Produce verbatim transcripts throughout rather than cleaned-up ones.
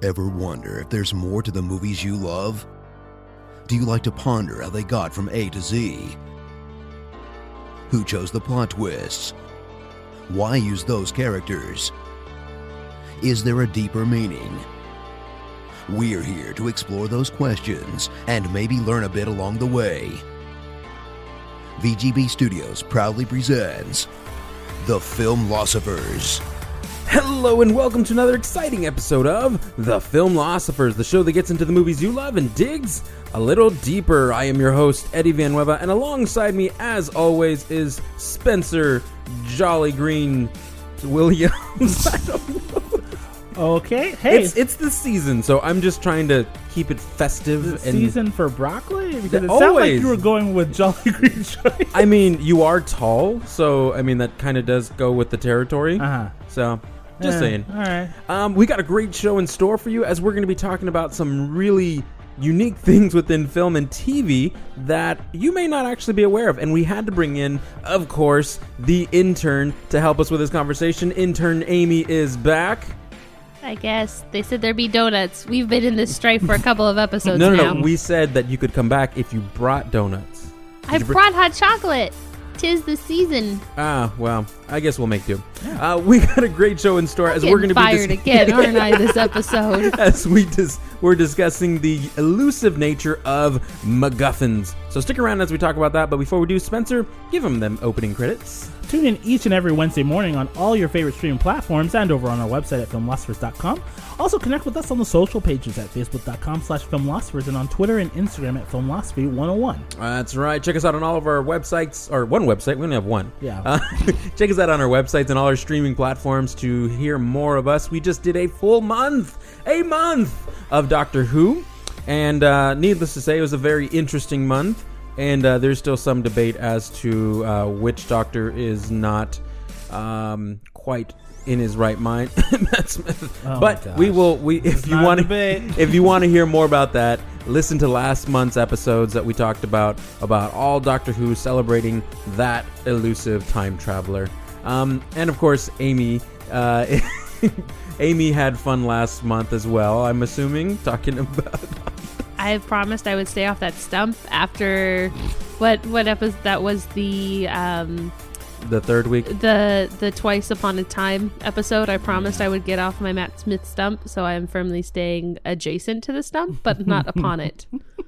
Ever wonder if there's more to the movies you love? Do you like to ponder how they got from A to Z? Who chose the plot twists? Why use those characters? Is there a deeper meaning? We're here to explore those questions and maybe learn a bit along the way. V G B Studios proudly presents The Filmlosophers. Hello and welcome to another exciting episode of The Filmlosophers, the show that gets into the movies you love and digs a little deeper. I am your host, Eddie Van Nueva, and alongside me, as always, is Spencer Jolly Green Williams. I don't know. Okay, hey. It's, it's the season, so I'm just trying to keep it festive. The and season for broccoli? Because it always. sounded like you were going with Jolly Green Choice. I mean, you are tall, so, I mean, that kind of does go with the territory. Uh-huh. So... Just yeah, saying. All right. Um, we got a great show in store for you, as we're going to be talking about some really unique things within film and T V that you may not actually be aware of. And we had to bring in, of course, the intern to help us with this conversation. Intern Amy is back. I guess. They said there'd be donuts. We've been in this strife for a couple of episodes no, no, now. No, no. We said that you could come back if you brought donuts. Did I br- brought hot chocolate. 'Tis the season. Ah, well, I guess we'll make do. Yeah. Uh, we got a great show in store, I'm as we're going to be fired dis- again, aren't I? This episode, as we dis- we're discussing the elusive nature of MacGuffins. So stick around as we talk about that. But before we do, Spencer, give them them opening credits. Tune in each and every Wednesday morning on all your favorite streaming platforms and over on our website at filmlosophers dot com. Also connect with us on the social pages at facebook dot com slash filmlosophers and on Twitter and Instagram at filmlosophy one oh one. That's right. Check us out on all of our websites, or one website. We only have one. Yeah. Uh, check us out on our websites and all our streaming platforms to hear more of us. We just did a full month, a month of Doctor Who. And uh, needless to say, it was a very interesting month. And uh, there's still some debate as to uh, which Doctor is not um, quite in his right mind. Matt Smith. Oh but we will. We if It's you not want a to debate. if you want to hear more about that, listen to last month's episodes that we talked about about all Doctor Who celebrating that elusive time traveler. Um, and of course, Amy. Uh, Amy had fun last month as well. I'm assuming talking about. I promised I would stay off that stump after what what episode that was the um The third week. the the Twice Upon a Time episode. I promised I would get off my Matt Smith stump, so I am firmly staying adjacent to the stump, but not upon it.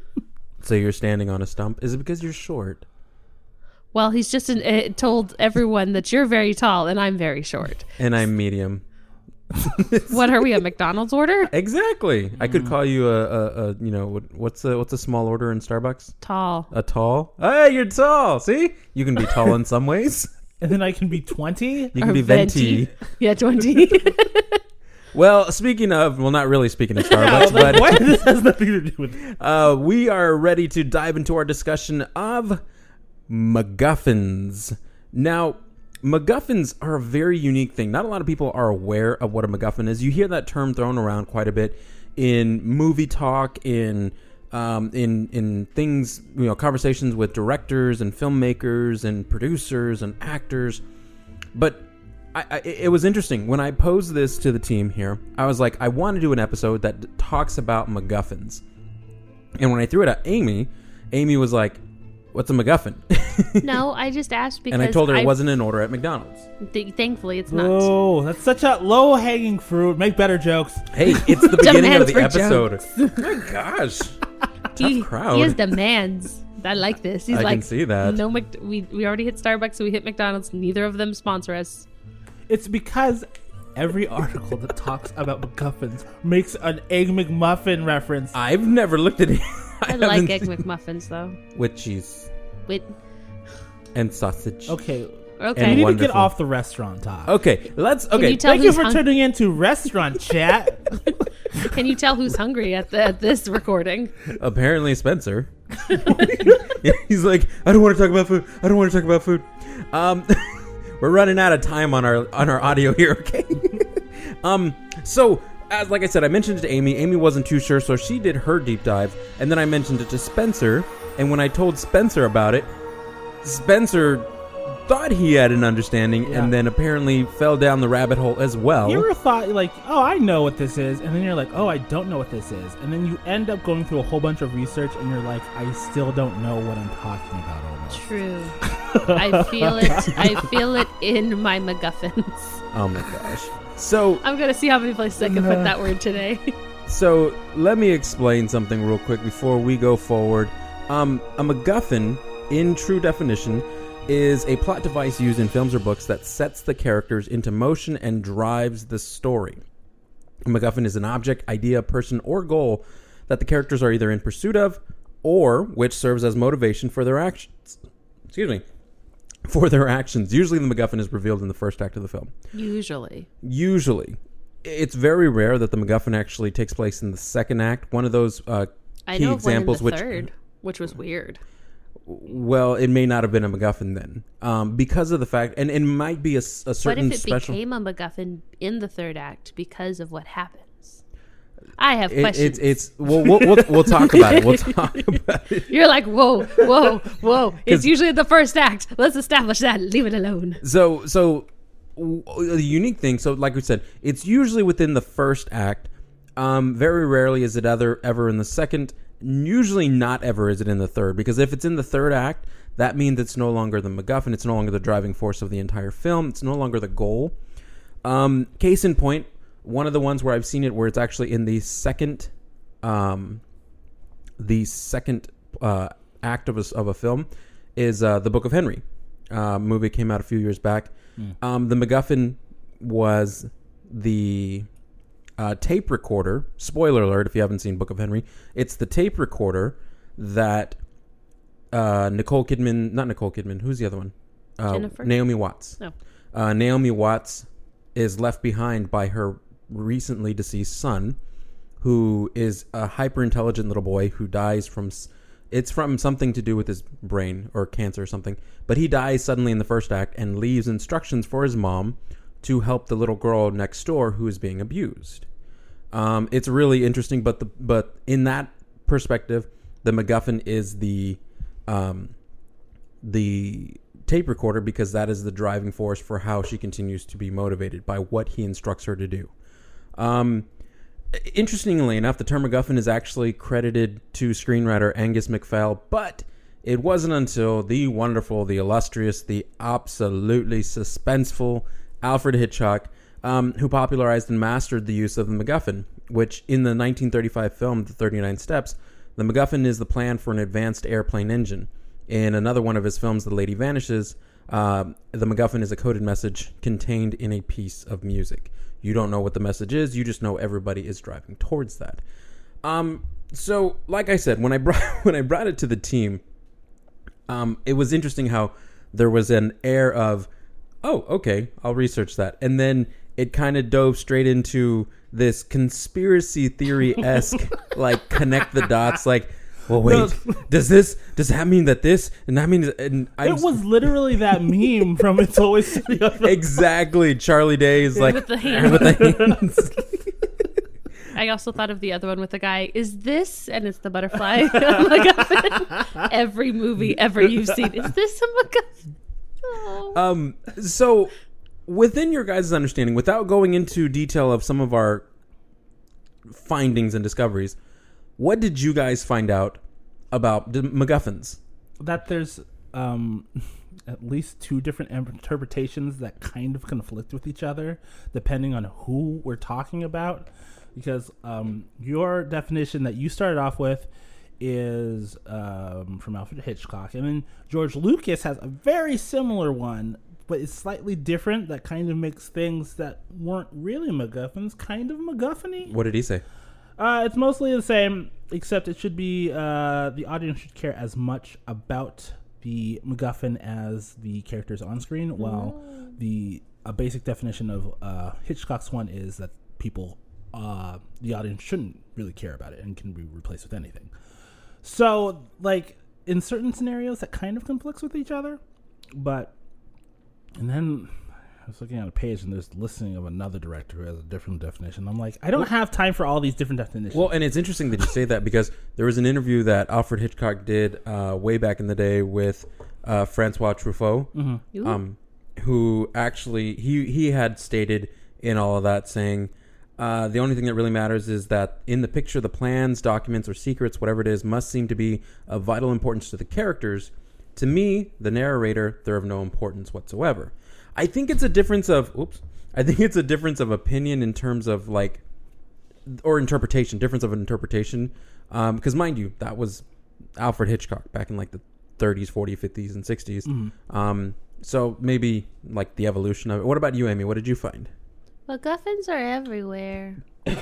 So you're standing on a stump. Is it because you're short? Well, he's just an, uh, told everyone that you're very tall and I'm very short. And I'm medium. What are we, a McDonald's order? Exactly. I could call you a, a, a you know, what, what's a what's a small order in Starbucks? Tall. A tall? Hey, you're tall. See? You can be tall in some ways. And then I can be twenty? You can Or be venti. Yeah, twenty. Well, speaking of, well, not really speaking of Starbucks, but What? This has nothing to do with it. uh, we are ready to dive into our discussion of MacGuffins. Now, MacGuffins are a very unique thing. Not a lot of people are aware of what a MacGuffin is. You hear that term thrown around quite a bit in movie talk, in um, in in things, you know, conversations with directors and filmmakers and producers and actors. But I, I, it was interesting when I posed this to the team here. I was like, I want to do an episode that talks about MacGuffins. And when I threw it at Amy, Amy was like, "What's a MacGuffin?" No, I just asked because And I told her it I- wasn't in order at McDonald's. Th- thankfully, it's not. Oh, that's such a low-hanging fruit. Make better jokes. Hey, it's the beginning of the Demands for episode. My gosh. he, crowd. he has demands. I like this. He's I like, can see that. No, Mc- we we already hit Starbucks, so we hit McDonald's. Neither of them sponsor us. It's because every article that talks about MacGuffins makes an Egg McMuffin reference. I've never looked at it. I, like Egg McMuffins though. With cheese With and sausage. Okay. okay. We And need wonderful. to get off the restaurant talk. Okay, let's. Okay, you tell Thank you who's for hung- tuning in to Restaurant Chat. Can you tell who's hungry at, the, at this recording? apparently Spencer. He's like, I don't want to talk about food. I don't want to talk about food. Um, we're running out of time on our on our audio here. Okay. um. So, as like I said, I mentioned it to Amy. Amy wasn't too sure, so she did her deep dive, and then I mentioned it to Spencer. And when I told Spencer about it, Spencer thought he had an understanding, Yeah. and then apparently fell down the rabbit hole as well. You ever thought, like, oh, I know what this is, and then you're like, oh, I don't know what this is, and then you end up going through a whole bunch of research, and you're like, I still don't know what I'm talking about almost. True. I feel it. I feel it in my MacGuffins. Oh my gosh. So, I'm gonna see how many places I can put that word today. so let me explain something real quick before we go forward. Um, a MacGuffin, in true definition, is a plot device used in films or books that sets the characters into motion and drives the story. A MacGuffin is an object, idea, person, or goal that the characters are either in pursuit of or which serves as motivation for their actions. Excuse me. For their actions. Usually the MacGuffin is revealed in the first act of the film. Usually. Usually. It's very rare that the MacGuffin actually takes place in the second act. One of those uh, I key know of examples one in the which... third, which was weird. Well, it may not have been a MacGuffin then, um, because of the fact, and it might be a, s- a What certain if it special. became a MacGuffin in the third act because of what happens? I have It, questions. it's it's we'll, we'll we'll we'll talk about it. We'll talk about it. You're like, whoa, whoa, whoa. It's usually the first act. Let's establish that. Leave it alone. So so w- the unique thing. So like we said, it's usually within the first act. Um, very rarely is it ever ever in the second. Usually not ever is it in the third, because if it's in the third act, that means it's no longer the MacGuffin. It's no longer the driving force of the entire film. It's no longer the goal. Um, case in point, one of the ones where I've seen it where it's actually in the second, um, the second uh, act of a, of a film is uh, The Book of Henry. Uh, movie came out a few years back. Mm. Um, the MacGuffin was the uh, tape recorder. Spoiler alert if you haven't seen Book of Henry. It's the tape recorder that uh, Nicole Kidman, not Nicole Kidman, who's the other one? Uh, Jennifer? Naomi Watts. No. Uh, Naomi Watts is left behind by her recently deceased son, who is a hyper intelligent little boy who dies from it's from something to do with his brain or cancer or something, but he dies suddenly in the first act and leaves instructions for his mom to help the little girl next door who is being abused. Um, it's really interesting, but the but in that perspective, the MacGuffin is the um, the tape recorder, because that is the driving force for how she continues to be motivated by what he instructs her to do. Um, interestingly enough, the term MacGuffin is actually credited to screenwriter Angus MacPhail, but it wasn't until the wonderful, the illustrious, the absolutely suspenseful Alfred Hitchcock, um, who popularized and mastered the use of the MacGuffin, which in the nineteen thirty-five film, The thirty-nine Steps, the MacGuffin is the plan for an advanced airplane engine. In another one of his films, The Lady Vanishes, uh, the MacGuffin is a coded message contained in a piece of music. You don't know what the message is. You just know everybody is driving towards that. Um, so, like I said, when I brought when I brought it to the team, um, it was interesting how there was an air of, oh, okay, I'll research that, and then it kind of dove straight into this conspiracy theory-esque, like connect the dots, like. Well, wait. Does this? Does that mean that this? And that means and I'm, it was literally that meme from It's Always Sunny on the exactly. Charlie Day is like with the hands. with the hands. I also thought of the other one with the guy. Is this? And it's the butterfly. MacGuffin. Every movie ever you've seen. Is this a MacGuffin? Oh. Um. So, within your guys' understanding, without going into detail of some of our findings and discoveries, what did you guys find out about the MacGuffins? That there's um, at least two different interpretations that kind of conflict with each other, depending on who we're talking about. Because um, your definition that you started off with is um, from Alfred Hitchcock. And then George Lucas has a very similar one, but it's slightly different, that kind of makes things that weren't really MacGuffins kind of MacGuffin-y. What did he say? Uh, it's mostly the same, except it should be uh, the audience should care as much about the MacGuffin as the characters on screen. Mm. While the a basic definition of uh, Hitchcock's one is that people, uh, the audience shouldn't really care about it and can be replaced with anything. So, like in certain scenarios, that kind of conflicts with each other. But and then I was looking at a page and there's a listing of another director who has a different definition. I'm like, I don't have time for all these different definitions. Well, and it's interesting that you say that, because there was an interview that Alfred Hitchcock did uh, way back in the day with uh, Francois Truffaut, Mm-hmm. um, who actually he he had stated in all of that saying. Uh, the only thing that really matters is that in the picture, the plans, documents, or secrets, whatever it is, must seem to be of vital importance to the characters. To me, the narrator, they're of no importance whatsoever. I think it's a difference of, oops, I think it's a difference of opinion in terms of like, or interpretation, difference of an interpretation. Um, because mind you, that was Alfred Hitchcock back in like the thirties, forties, fifties, and sixties. Mm-hmm. Um, so maybe like the evolution of it. What about you, Amy? What did you find? MacGuffins are everywhere.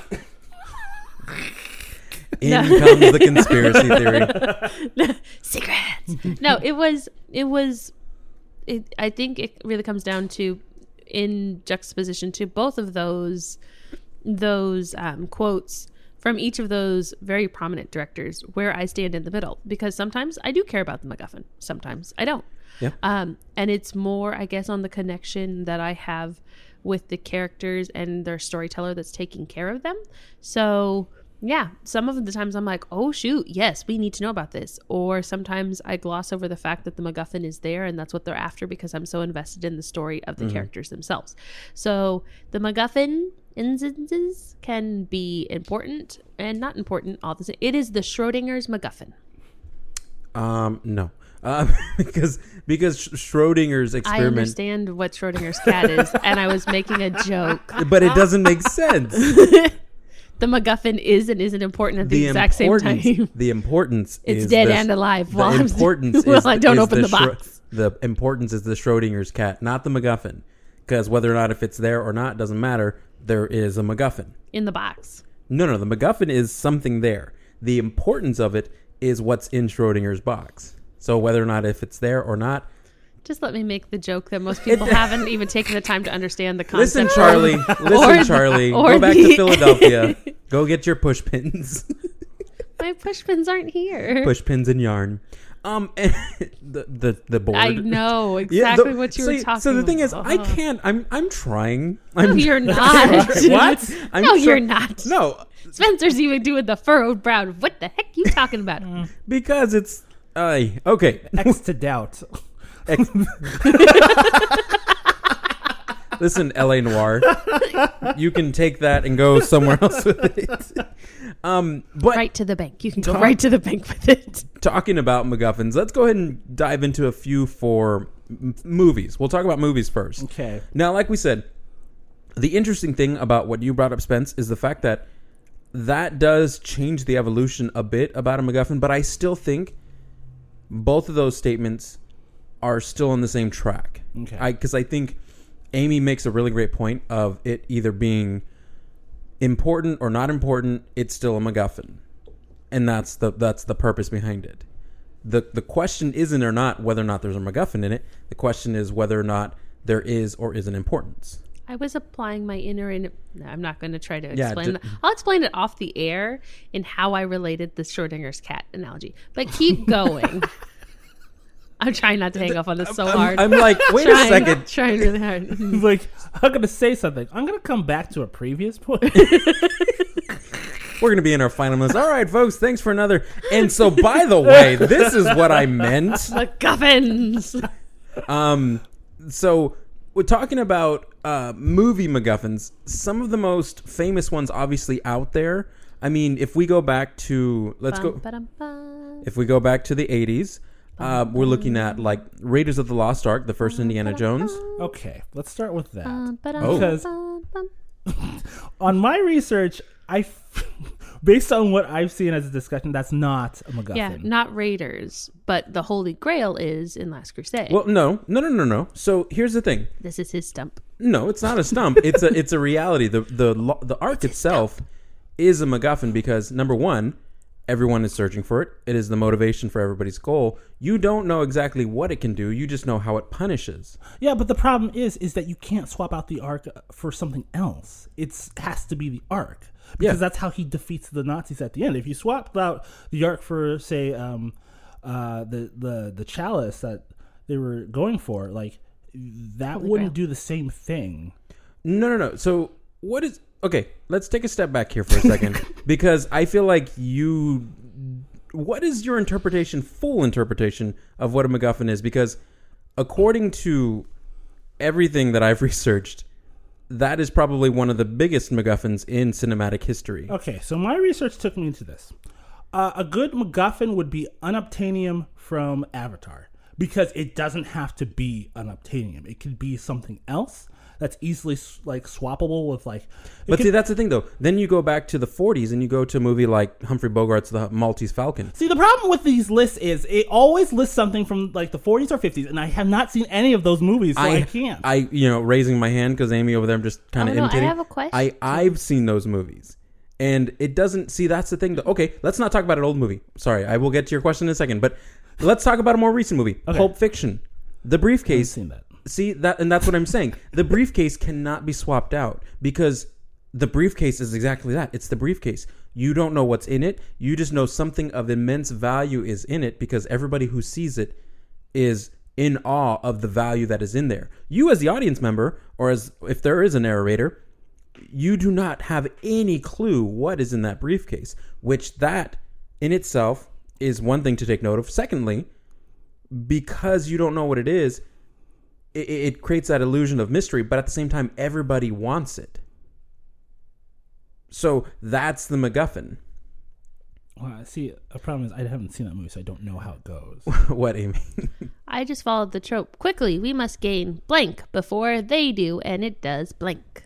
In No. comes the conspiracy theory. Secrets. No, it was. It was. It, I think it really comes down to, in juxtaposition to both of those, those um, quotes from each of those very prominent directors, where I stand in the middle. Because sometimes I do care about the MacGuffin. Sometimes I don't. Yeah. Um, and it's more, I guess, on the connection that I have with the characters and their storyteller that's taking care of them. So yeah, some of the times I'm like, oh shoot, yes, we need to know about this. Or sometimes I gloss over the fact that the MacGuffin is there and that's what they're after because I'm so invested in the story of the Mm-hmm. characters themselves. So the MacGuffin instances can be important and not important all the same. It is the Schrodinger's MacGuffin. Um, no. Uh, because because Schrodinger's I experiment, understand what Schrodinger's cat is, and I was making a joke. but it doesn't make sense. The MacGuffin is and isn't important at the, The exact same importance, time. the importance It's is dead the, and alive. The While I'm- importance while is, I don't is open the Schro- box. The importance is the Schrodinger's cat, not the MacGuffin. Because whether or not if it's there or not doesn't matter. There is a MacGuffin. In the box. No, no, the MacGuffin is something there. The importance of it is what's in Schrodinger's box. So whether or not if it's there or not. Just let me make the joke that most people haven't even taken the time to understand the concept. Listen, Charlie. Listen, Or- Charlie. or Go back the- to Philadelphia. Go get your push pins. My push pins aren't here. Push pins and yarn. Um, and the the the board. I know Yeah, exactly the- what you so, were talking about. So the thing is, I Uh-huh. can't. I'm I'm trying. No, I'm, you're not. What? I'm no, try- you're not. No, Spencer's even doing the furrowed brow. What the heck you talking about? because it's. Uh, okay. X to doubt. Ex- Listen, L A Noir, you can take that and go somewhere else with it. Um, but Right to the bank. You can go Talk- right to the bank with it. talking about MacGuffins, let's go ahead and dive into a few for m- movies. We'll talk about movies first. Okay. Now, like we said, the interesting thing about what you brought up, Spence, is the fact that that does change the evolution a bit about a MacGuffin, but I still think both of those statements are still on the same track. Okay. I because I think Amy makes a really great point of it either being important or not important. It's still a MacGuffin, and that's the that's the purpose behind it. the The question isn't or not whether or not there's a MacGuffin in it. The question is whether or not there is or isn't importance. I was applying my inner. In- no, I'm not going to try to Yeah, explain ju- that. I'll explain it off the air in how I related the Schrodinger's cat analogy. But keep going. I'm trying not to hang up on this so hard. I'm like, wait trying, a second. Trying really hard. He's like, I'm gonna say something. I'm gonna come back to a previous point. We're going to be in our final minutes. All right, folks, thanks for another. And so, by the way, this is what I meant. MacGuffins. Um, so we're talking about uh, movie MacGuffins. Some of the most famous ones, obviously, out there. I mean, if we go back to let's Bum, go. ba-dum, bum. If we go back to the eighties, uh, we're looking at like Raiders of the Lost Ark, the first Indiana Jones. Okay, let's start with that. Bum, ba-dum, Oh. Because- bum, bum. On my research, I, f- based on what I've seen as a discussion, that's not a MacGuffin. Yeah, not Raiders, but the Holy Grail is in Last Crusade. Well, no, no, no, no, no. So here's the thing. This is his stump. No, it's not a stump. It's a it's a reality. The the lo- the arc itself is a MacGuffin because number one, everyone is searching for it. It is the motivation for everybody's goal. You don't know exactly what it can do. You just know how it punishes. Yeah, but the problem is, is that you can't swap out the Ark for something else. It has to be the Ark because Yeah. that's how he defeats the Nazis at the end. If you swapped out the Ark for, say, um, uh, the the the chalice that they were going for, like that Holy wouldn't Grail. do the same thing. No, no, no. So what is okay? Let's take a step back here for a second because I feel like you what is your interpretation, full interpretation of what a MacGuffin is? Because according to everything that I've researched, that is probably one of the biggest MacGuffins in cinematic history. Okay, so my research took me into this. Uh, a good MacGuffin would be unobtainium from Avatar, because it doesn't have to be unobtainium. It could be something else that's easily like swappable with like. But could, see, that's the thing though. Then you go back to the forties and you go to a movie like Humphrey Bogart's The Maltese Falcon. See, the problem with these lists is it always lists something from like the forties or fifties, and I have not seen any of those movies, so I, I can't. I, you know, raising my hand because Amy over there, I'm just kind of Oh, no, I imitating. have a question. I, I've seen those movies. And it doesn't, see, that's the thing. Though. Okay, let's not talk about an old movie. Sorry, I will get to your question in a second. But let's talk about a more recent movie, Okay. Pulp Fiction. The I haven't briefcase. seen that. See, that, and that's what I'm saying. The briefcase cannot be swapped out because the briefcase is exactly that. It's the briefcase. You don't know what's in it. You just know something of immense value is in it because everybody who sees it is in awe of the value that is in there. You as the audience member, or as if there is a narrator, you do not have any clue what is in that briefcase, which that in itself is one thing to take note of. Secondly, because you don't know what it is, it, it creates that illusion of mystery, but at the same time, everybody wants it. So that's the MacGuffin. Well, see, a problem is I haven't seen that movie, so I don't know how it goes. What, Amy? I just followed the trope. Quickly, we must gain blank before they do, and it does blank.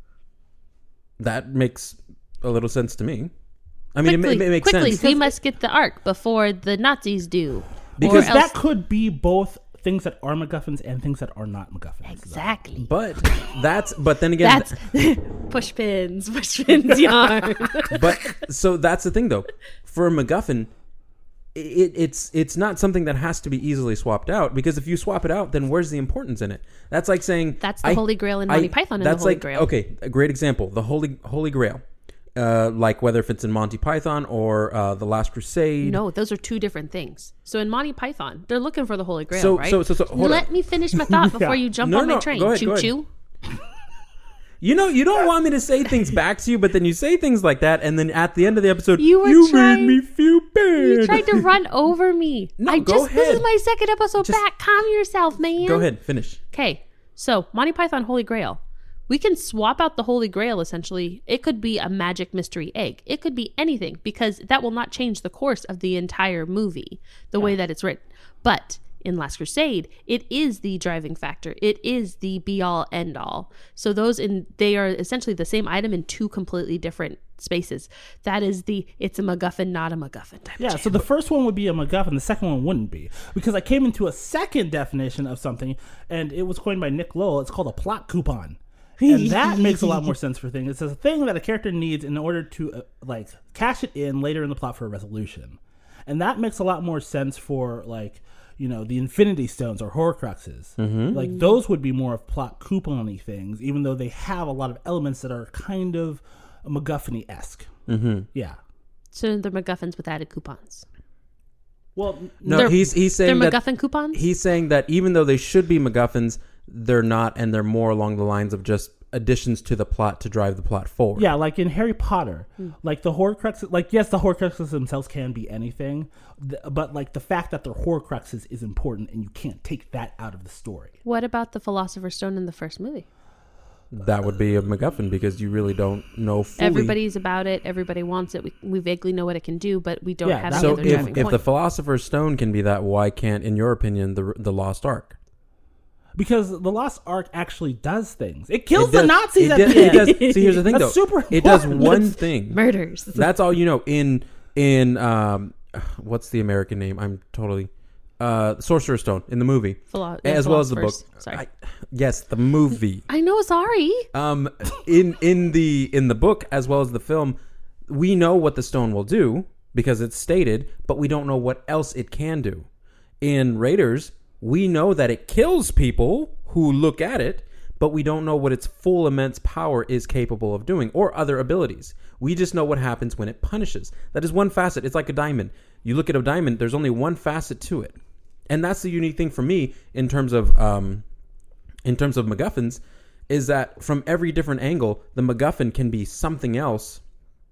That makes a little sense to me. I mean, Quickly, it, it, it makes quickly, sense. we must get the Ark before the Nazis do. Because Or else- that could be both things that are MacGuffins and things that are not MacGuffins. Exactly. But that's, but then again, That's push pins, push pins yarn. but so that's the thing though. For a MacGuffin, it, it's it's not something that has to be easily swapped out because if you swap it out, then where's the importance in it? That's like saying That's the I- Holy Grail in Monty Python and the That's Holy like Grail. okay, a great example. The Holy Holy Grail, uh, like whether if it's in Monty Python or uh, the Last Crusade. No, those are two different things. So in Monty Python, they're looking for the Holy Grail, So- right? so- so- so, hold Let on. me finish my thought before you jump No, on my no, train. go ahead, choo go ahead. choo. You know, you don't want me to say things back to you, but then you say things like that, and then at the end of the episode, You were trying- made me feel bad. You tried to run over me. No, I go just this ahead. is my second episode Just- back. Calm yourself, man. Go ahead, finish. Okay, so Monty Python Holy Grail. We can swap out the Holy Grail essentially. It could be a magic mystery egg. It could be anything because that will not change the course of the entire movie, the way that it's written. But in Last Crusade, it is the driving factor. It is the be all end all. So those in they are essentially the same item in two completely different spaces. That is the it's a MacGuffin, not a MacGuffin type. Yeah, of so the first one would be a MacGuffin, the second one wouldn't be. Because I came into a second definition of something, and it was coined by Nick Lowell. It's called a plot coupon. And that makes a lot more sense for things. It's a thing that a character needs in order to, uh, like, cash it in later in the plot for a resolution. And that makes a lot more sense for, like, you know, the Infinity Stones or Horcruxes. Mm-hmm. Like, those would be more of plot coupon-y things, even though they have a lot of elements that are kind of MacGuffin-esque. Mm-hmm. Yeah. So they're MacGuffins with added coupons. Well, No, They're- he's he's saying They're that MacGuffin coupons? he's saying that even though they should be MacGuffins, they're not, and they're more along the lines of just additions to the plot to drive the plot forward. yeah, like in Harry Potter, like the Horcruxes, like yes, the Horcruxes themselves can be anything, th- but like the fact that they're Horcruxes is important, and you can't take that out of the story. What about the Philosopher's Stone in the first movie? That would be a MacGuffin because you really don't know fully. Everybody's about it. Everybody wants it. We, we vaguely know what it can do, but we don't Yeah, have that any So other if, driving if point. the Philosopher's Stone can be that, why can't, in your opinion, the the Lost Ark? Because the Lost Ark actually does things. It kills It the does- Nazis it at does- the it end. does- See, here's the thing, That's though. super It does important. one That's- thing. Murders. That's all you know. In in um, what's the American name? I'm totally uh, Sorcerer's Stone in the movie, Philo- yeah, as well as the book. Philosophers. Sorry. I, yes, the movie. I know. Sorry. Um, in in the in the book as well as the film, we know what the stone will do because it's stated, but we don't know what else it can do. In Raiders, we know that it kills people who look at it, but we don't know what its full immense power is capable of doing or other abilities. We just know what happens when it punishes. That is one facet. It's like a diamond. You look at a diamond, there's only one facet to it. And that's the unique thing for me in terms of um, in terms of MacGuffins, is that from every different angle, the MacGuffin can be something else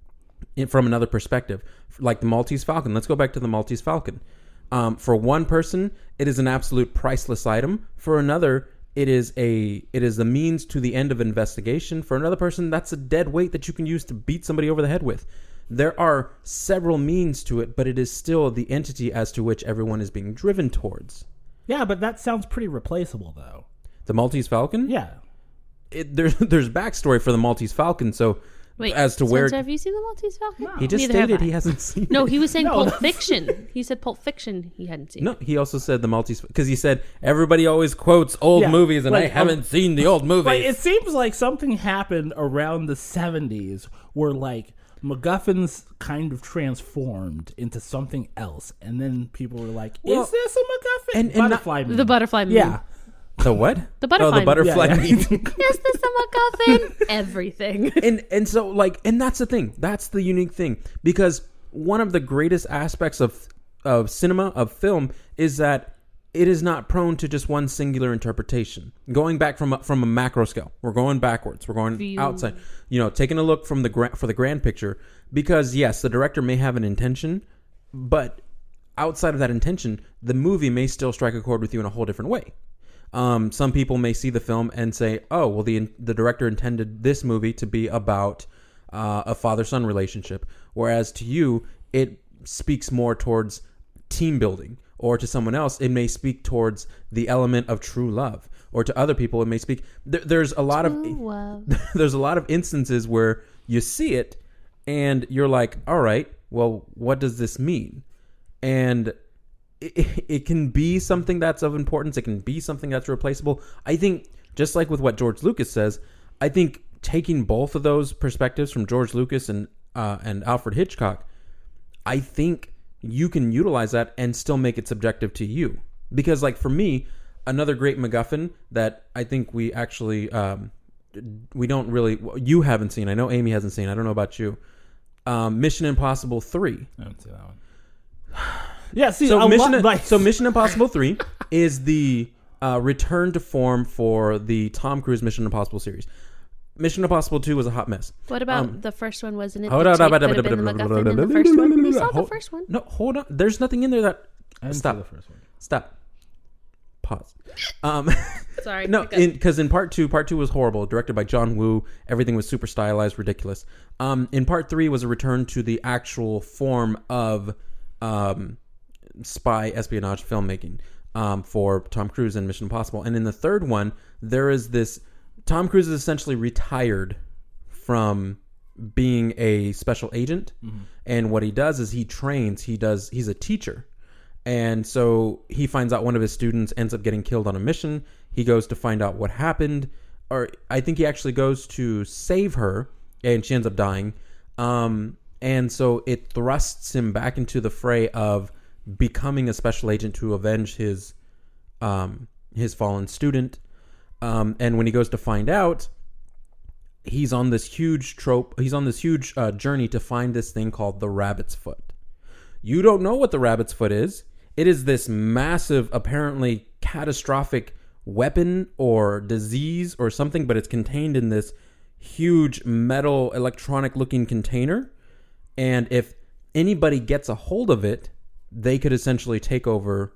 in, from another perspective, like the Maltese Falcon. Let's go back to the Maltese Falcon. Um, for one person, it is an absolute priceless item. For another, it is a it is the means to the end of investigation. For another person, that's a dead weight that you can use to beat somebody over the head with. There are several means to it, but it is still the entity as to which everyone is being driven towards. Yeah, but that sounds pretty replaceable, though. The Maltese Falcon? Yeah. It, there, there's backstory for the Maltese Falcon, so Wait, as to Spencer, where have you seen the Maltese Falcon? No. he just Neither have stated I. he hasn't seen. No, it. he was saying No, Pulp that's- Fiction. He said Pulp Fiction. He hadn't seen. No, he also said the Maltese because he said everybody always quotes old Yeah, movies, and I like, haven't um, seen the old movies. Like, it seems like something happened around the seventies where, like, MacGuffins kind of transformed into something else, and then people were like, "Is Well, this a MacGuffin?" and- and not- Butterfly The butterfly movie. Yeah, The what? The butterfly. Oh, the butterfly Yeah, yeah. meat. Is this a MacGuffin? Everything. and and so like and that's the thing. That's the unique thing because one of the greatest aspects of of cinema of film is that it is not prone to just one singular interpretation. Going back from a, from a macro scale, we're going backwards. We're going View. outside. You know, taking a look from the gra- for the grand picture because yes, the director may have an intention, but outside of that intention, the movie may still strike a chord with you in a whole different way. Um, some people may see the film and say, "Oh, well, the the director intended this movie to be about uh, a father-son relationship," whereas to you, it speaks more towards team building, or to someone else, it may speak towards the element of true love, or to other people, it may speak. There, there's a lot of Ooh, uh, there's a lot of instances where you see it and you're like, "All right, well, what does this mean?" And It, it can be something that's of importance. It can be something that's replaceable. I think, just like with what George Lucas says, I think taking both of those perspectives from George Lucas and uh, and Alfred Hitchcock, I think you can utilize that and still make it subjective to you. Because, like, for me, another great MacGuffin that I think we actually um, we don't really you haven't seen. I know Amy hasn't seen. I don't know about you. Um, Mission Impossible three. I haven't seen that one. Yeah, see, So a Mission, lot, like, so Mission Impossible three is the uh, return to form for the Tom Cruise Mission Impossible series. Mission Impossible two was a hot mess. what about Um, the first one? Wasn't it? hold the on, chick hold on, that had been the hold on, MacGuffin in the first one? You saw the hold- first one. No, hold on. There's nothing in there that. I didn't see Stop. the first one. Stop. Pause. Um, Sorry. no, hiccup. because in, in part two, part two was horrible. Directed by John Woo. Everything was super stylized, ridiculous. Um, in part three was a return to the actual form of um, spy espionage filmmaking um, for Tom Cruise and Mission Impossible. And in the third one, there is this. Tom Cruise is essentially retired from being a special agent, mm-hmm. and what he does is he trains. He does. He's a teacher. And so he finds out one of his students ends up getting killed on a mission. He goes to find out what happened, or I think he actually goes to save her, and she ends up dying. Um, and so it thrusts him back into the fray of becoming a special agent to avenge his um, his fallen student. Um, and when he goes to find out, he's on this huge trope. He's on this huge uh, journey to find this thing called the rabbit's foot. You don't know what the rabbit's foot is. It is this massive, apparently catastrophic weapon or disease or something, but it's contained in this huge metal electronic looking container. And if anybody gets a hold of it, they could essentially take over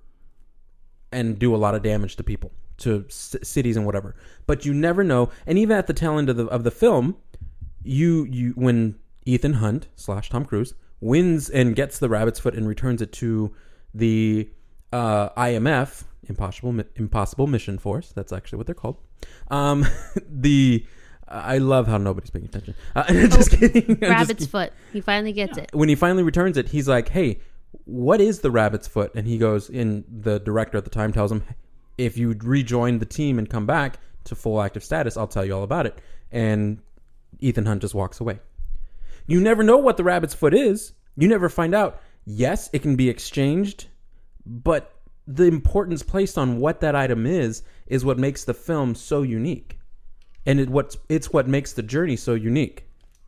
and do a lot of damage to people, to c- cities and whatever. But you never know. And even at the tail end of the of the film, you you when Ethan Hunt slash Tom Cruise wins and gets the rabbit's foot and returns it to the uh, I M F, Impossible Impossible Mission Force. That's actually what they're called. Um, the I love how nobody's paying attention. Uh, just kidding. I'm Rabbit's just, foot. He finally gets it. when he finally returns it, he's like, "Hey, what is the rabbit's foot?" And he goes, and the director at the time tells him, "If you rejoin the team and come back to full active status, I'll tell you all about it." And Ethan Hunt just walks away. You never know what the rabbit's foot is. You never find out. Yes, it can be exchanged, but the importance placed on what that item is is what makes the film so unique. And it what's it's what makes the journey so unique.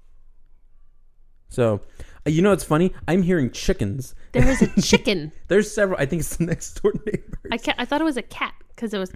So, uh, you know what's funny? I'm hearing chickens. There is a chicken. There's several. I think it's the next door neighbors. I ca- I thought it was a cat because it was.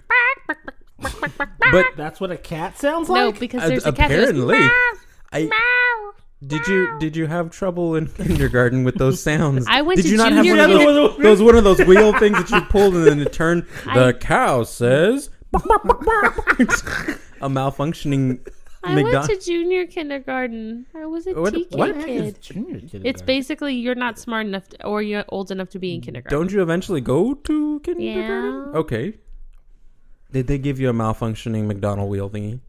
But That's what a cat sounds No, like? because uh, there's a cat. that goes, apparently, "Meow, I meow." Did you did you have trouble in kindergarten with those sounds? I went did to you not have junior one of kin- those, those one of those wheel things that you pulled and then it turned? The I- cow says a malfunctioning I went McDonald's. to junior kindergarten. I was a What- T K what? kid. Junior kindergarten. It's basically you're not smart enough to, or you're old enough to be in kindergarten. Don't you eventually go to kindergarten? Yeah. Okay. Did they give you a malfunctioning McDonald wheel thingy?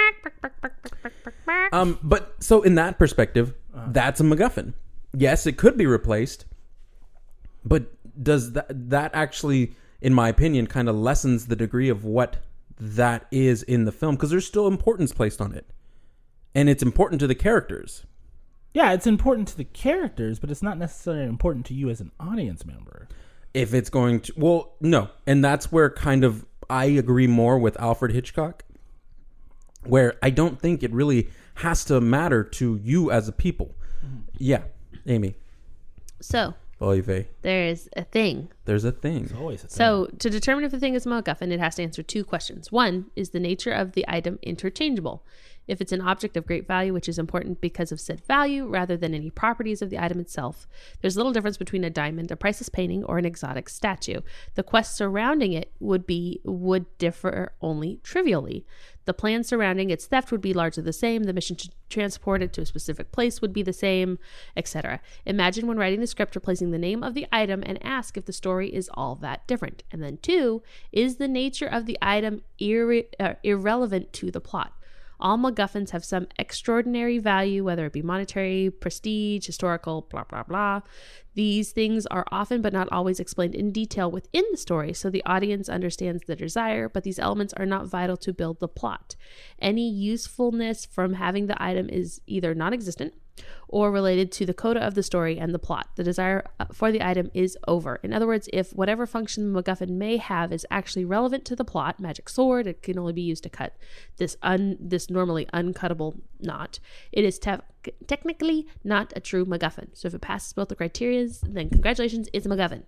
Um, but so in that perspective, that's a MacGuffin. Yes, it could be replaced, but does that that actually, in my opinion, kind of lessens the degree of what that is in the film because there's still importance placed on it, and it's important to the characters. Yeah, it's important to the characters, but it's not necessarily important to you as an audience member. If it's going to, well, no, and that's where kind of I agree more with Alfred Hitchcock, where I don't think it really has to matter to you as a people. Mm-hmm. Yeah, Amy. So Oive. there's a thing. There's a thing. It's always a thing. So to determine if a thing is a MacGuffin, it has to answer two questions. One, is the nature of the item interchangeable? If it's an object of great value, which is important because of said value rather than any properties of the item itself, there's little difference between a diamond, a priceless painting, or an exotic statue. The quest surrounding it would be would differ only trivially. The plan surrounding its theft would be largely the same. The mission to transport it to a specific place would be the same, et cetera. Imagine when writing the script, replacing the name of the item and ask if the story is all that different. And then two, is the nature of the item irre- uh, irrelevant to the plot? All MacGuffins have some extraordinary value, whether it be monetary, prestige, historical, blah, blah, blah. These things are often but not always explained in detail within the story, so the audience understands the desire, but these elements are not vital to build the plot. Any usefulness from having the item is either non-existent or related to the coda of the story and the plot. The desire for the item is over. In other words, if whatever function the MacGuffin may have is actually relevant to the plot, magic sword, it can only be used to cut this un this normally uncuttable knot, it is te- technically not a true MacGuffin. So if it passes both the criteria, then congratulations, it's a MacGuffin.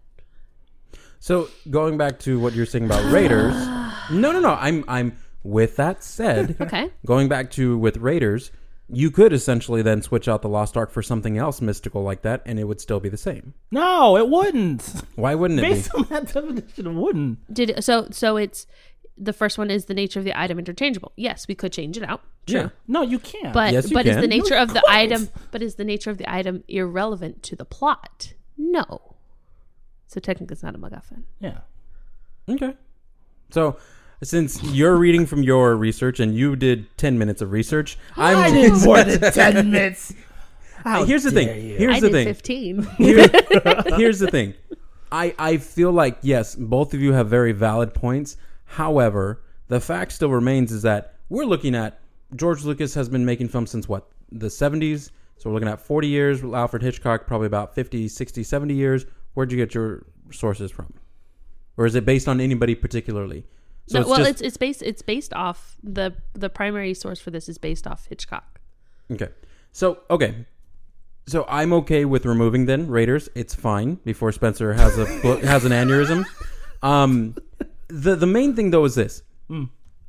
So going back to what you're saying about Raiders, no, no, no. I'm, I'm. With that said, Okay. Going back to with Raiders, you could essentially then switch out the Lost Ark for something else mystical like that, and it would still be the same. No, it wouldn't. Why wouldn't it Based be? on that definition, it wouldn't. Did so so it's the first one is the nature of the item interchangeable. Yes, we could change it out. Yeah. No, you can't. But Yes, you but is can. the nature No, of the you item couldn't. but is the nature of the item irrelevant to the plot? No. So technically it's not a MacGuffin. yeah. Okay. So since you're reading from your research and you did ten minutes of research, I'm I did more than ten minutes. How Here's the dare thing. you. Here's I the did thing. fifteen. Here- here's the thing. I, I feel like, yes, both of you have very valid points. However, the fact still remains is that we're looking at George Lucas has been making films since what? The seventies? So we're looking at forty years. Alfred Hitchcock, probably about fifty, sixty, seventy years. Where'd you get your sources from? Or is it based on anybody particularly? So no, it's well, just, it's it's based it's based off the the primary source for this is based off Hitchcock. Okay. So, okay. So I'm okay with removing then Raiders. It's fine before Spencer has a has an aneurysm. Um, the the main thing though is this. Mm.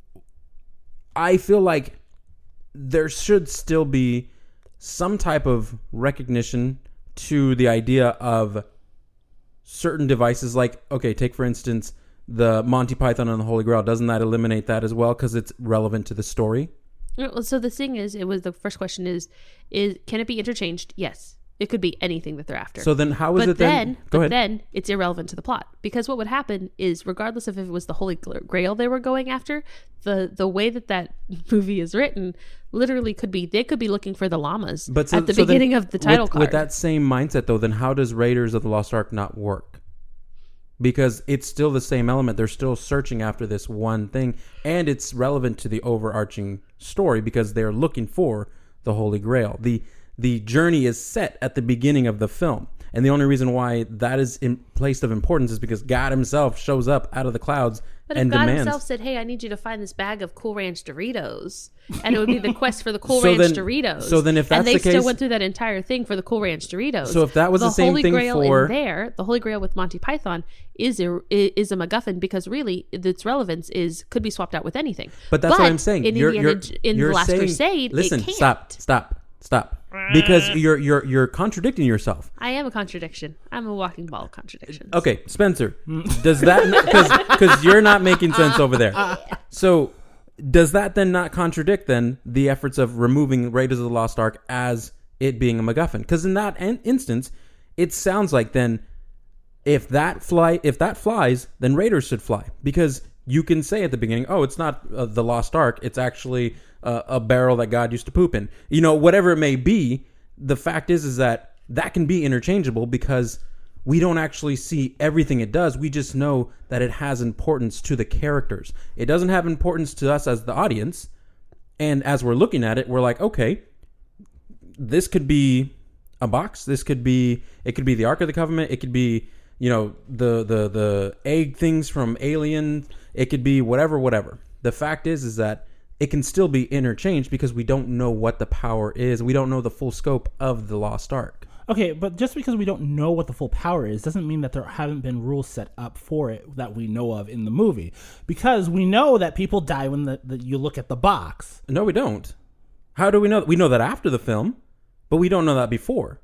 I feel like there should still be some type of recognition to the idea of certain devices. Like, okay, take for instance the Monty Python and the Holy Grail. Doesn't that eliminate that as well because it's relevant to the story? Well, so the thing is, it was the first question is is can it be interchanged? Yes, it could be anything that they're after. So then how is but it then? then, Go but ahead. then it's irrelevant to the plot because what would happen is, regardless of if it was the Holy Grail they were going after, the the way that that movie is written literally could be they could be looking for the llamas But so- at the so then beginning of the title with, card. With that same mindset, though, then how does Raiders of the Lost Ark not work? Because it's still the same element. They're still searching after this one thing, and it's relevant to the overarching story because they're looking for the Holy Grail. The the journey is set at the beginning of the film, and the only reason why that is in place of importance is because God himself shows up out of the clouds But if and God demands. himself said, "Hey, I need you to find this bag of Cool Ranch Doritos," and it would be the quest for the Cool So Ranch then- Doritos. so then if and that's they the still case- went through that entire thing for the Cool Ranch Doritos. So if that was the same Holy thing Grail for- in there, the Holy Grail with Monty Python is a is a MacGuffin because really its relevance is could be swapped out with anything. But that's what I'm saying. In You're, Indiana, you're, in you're the Last saying, Crusade, listen, it can't. stop, stop, stop. because you're you're you're contradicting yourself. I am a contradiction. I'm a walking ball of contradictions. Okay, Spencer, does that because because you're not making sense over there? So does that then not contradict then the efforts of removing Raiders of the Lost Ark as it being a MacGuffin? Because in that in- instance, it sounds like then if that fly if that flies, then Raiders should fly, because you can say at the beginning, oh, it's not uh, the Lost Ark, it's actually uh, a barrel that God used to poop in. You know, whatever it may be, the fact is is that that can be interchangeable because we don't actually see everything it does. We just know that it has importance to the characters. It doesn't have importance to us as the audience. And as we're looking at it, we're like, okay, this could be a box. This could be, it could be the Ark of the Covenant. It could be, you know, the, the, the egg things from Alien. It could be whatever, whatever. The fact is, is that it can still be interchanged because we don't know what the power is. We don't know the full scope of the Lost Ark. Okay, but just because we don't know what the full power is doesn't mean that there haven't been rules set up for it that we know of in the movie. Because we know that people die when the, the, you look at the box. No, we don't. How do we know? We know that after the film, but we don't know that before.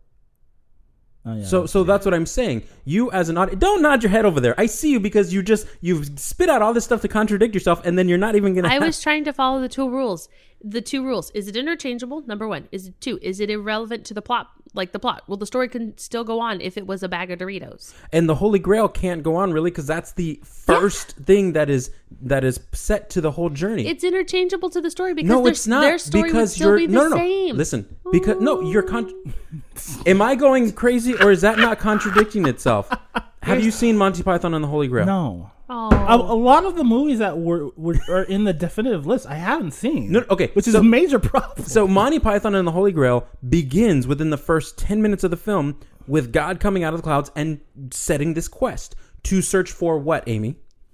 Oh, yeah, so, so that's what I'm saying. You as an audience, don't nod your head over there. I see you because you just you've spit out all this stuff to contradict yourself, and then you're not even gonna. I have... was trying to follow the two rules. The two rules: is it interchangeable? Number one. Is it two? Is it irrelevant to the plot? Like the plot? Well, the story can still go on if it was a bag of Doritos. And the Holy Grail can't go on really because that's the first yeah. thing that is that is set to the whole journey. It's interchangeable to the story because no, their, it's not their story because would still you're be the no, no, no. same. Listen, because no, you're con- Am I going crazy or is that not contradicting itself? Have you seen Monty Python and the Holy Grail? No. Oh. A, a lot of the movies that were, were are in the definitive list I haven't seen. No, okay, which is so, a major problem. So Monty Python and the Holy Grail begins within the first ten minutes of the film with God coming out of the clouds and setting this quest to search for what, Amy?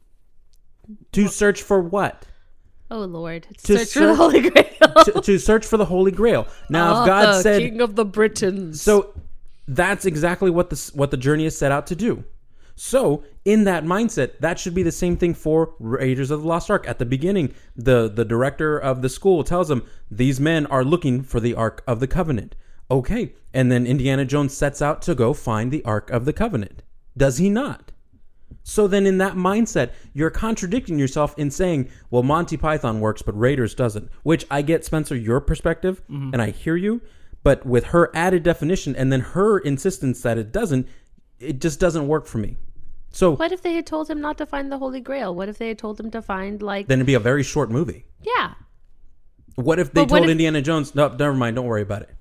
To search for what? Oh Lord! To search, search for the Holy Grail. to, to search for the Holy Grail. Now, oh, if God the said, King of the Britons. So that's exactly what the what the journey is set out to do. So in that mindset, that should be the same thing for Raiders of the Lost Ark. At the beginning, the, the director of the school tells them, these men are looking for the Ark of the Covenant. Okay. And then Indiana Jones sets out to go find the Ark of the Covenant. Does he not? So then in that mindset, you're contradicting yourself in saying, well, Monty Python works, but Raiders doesn't. Which I get, Spencer, your perspective, mm-hmm. and I hear you. But with her added definition and then her insistence that it doesn't, it just doesn't work for me. So what if they had told him not to find the Holy Grail? What if they had told him to find like? Then it'd be a very short movie. Yeah. What if they but told if... Indiana Jones, no, never mind, don't worry about it.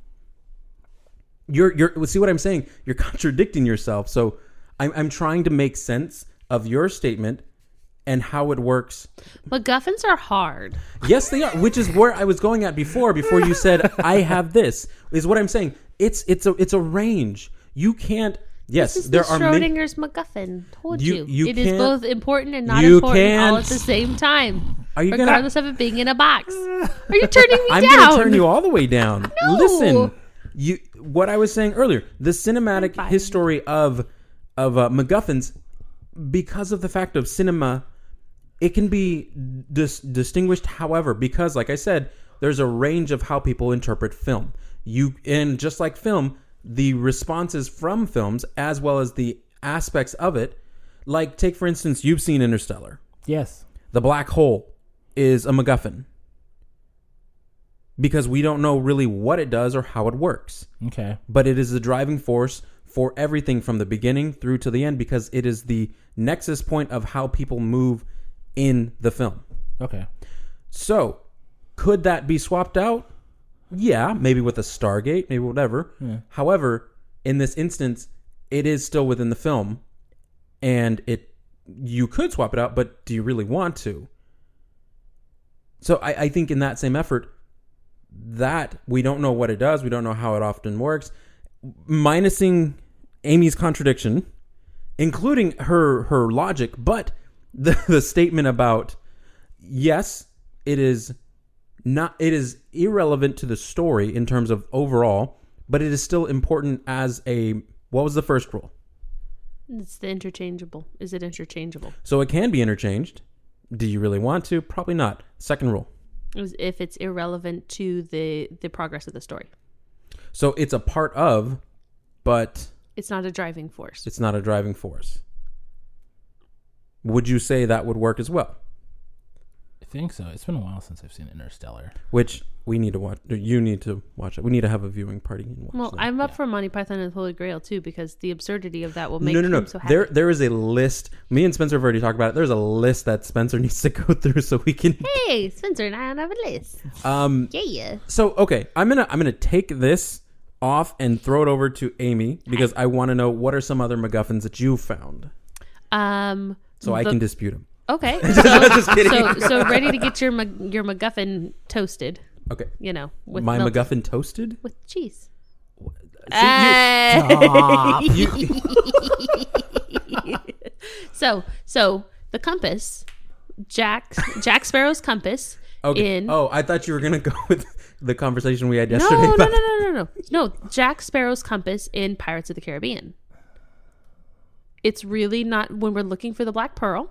You're you're see what I'm saying? You're contradicting yourself. So I'm I'm trying to make sense of your statement and how it works. MacGuffins are hard. Yes, they are. Which is where I was going at before. Before you said I have this is what I'm saying. It's it's a it's a range. You can't. Yes, this is there the are Schrodinger's many... MacGuffin. Told you, you, you it is both important and not you important can't. all at the same time. Are you regardless gonna... of it being in a box? Are you turning me I'm down? I'm going to turn you all the way down. No. Listen, you. What I was saying earlier, the cinematic history of of uh, MacGuffins, because of the fact of cinema, it can be dis- distinguished. However, because like I said, there's a range of how people interpret film. You and just like film. The responses from films as well as the aspects of it, like take for instance, you've seen Interstellar. Yes. The black hole is a MacGuffin because we don't know really what it does or how it works. Okay. But it is the driving force for everything from the beginning through to the end because it is the nexus point of how people move in the film. Okay. So, could that be swapped out? Yeah, maybe with a Stargate, maybe whatever. Yeah. However, in this instance, it is still within the film, and it you could swap it out, but do you really want to? So I, I think in that same effort, that we don't know what it does, we don't know how it often works, minusing Amy's contradiction, including her her logic, but the, the statement about, yes, it is... Not, it is irrelevant to the story in terms of overall, but it is still important as a, what was the first rule? It's the interchangeable. Is it interchangeable? So it can be interchanged. Do you really want to? Probably not. Second rule. If it's irrelevant to the, the progress of the story. So it's a part of, but It's not a driving force. it's not a driving force. Would you say that would work as well? I think so. It's been a while since I've seen Interstellar. Which we need to watch. You need to watch it. We need to have a viewing party and watch Well, that. I'm up for Monty Python and the Holy Grail too, because the absurdity of that will make no, no, no. him so happy. There, there is a list. Me and Spencer have already talked about it. There's a list that Spencer needs to go through so we can. Hey, Spencer and I have a list. Um. Yeah. So okay, I'm gonna I'm gonna take this off and throw it over to Amy because I want to know what are some other MacGuffins that you found, Um. so I the- can dispute them. Okay. Just kidding. So, so ready to get your Mac- your MacGuffin toasted? Okay. You know, with My milk- MacGuffin toasted. with cheese. See, you- Stop. So, so the compass, Jack Jack Sparrow's compass. Okay. In Oh, I thought you were gonna go with the conversation we had no, yesterday. no, no, about- no, no, no, no, no. Jack Sparrow's compass in Pirates of the Caribbean. It's really not when we're looking for the Black Pearl.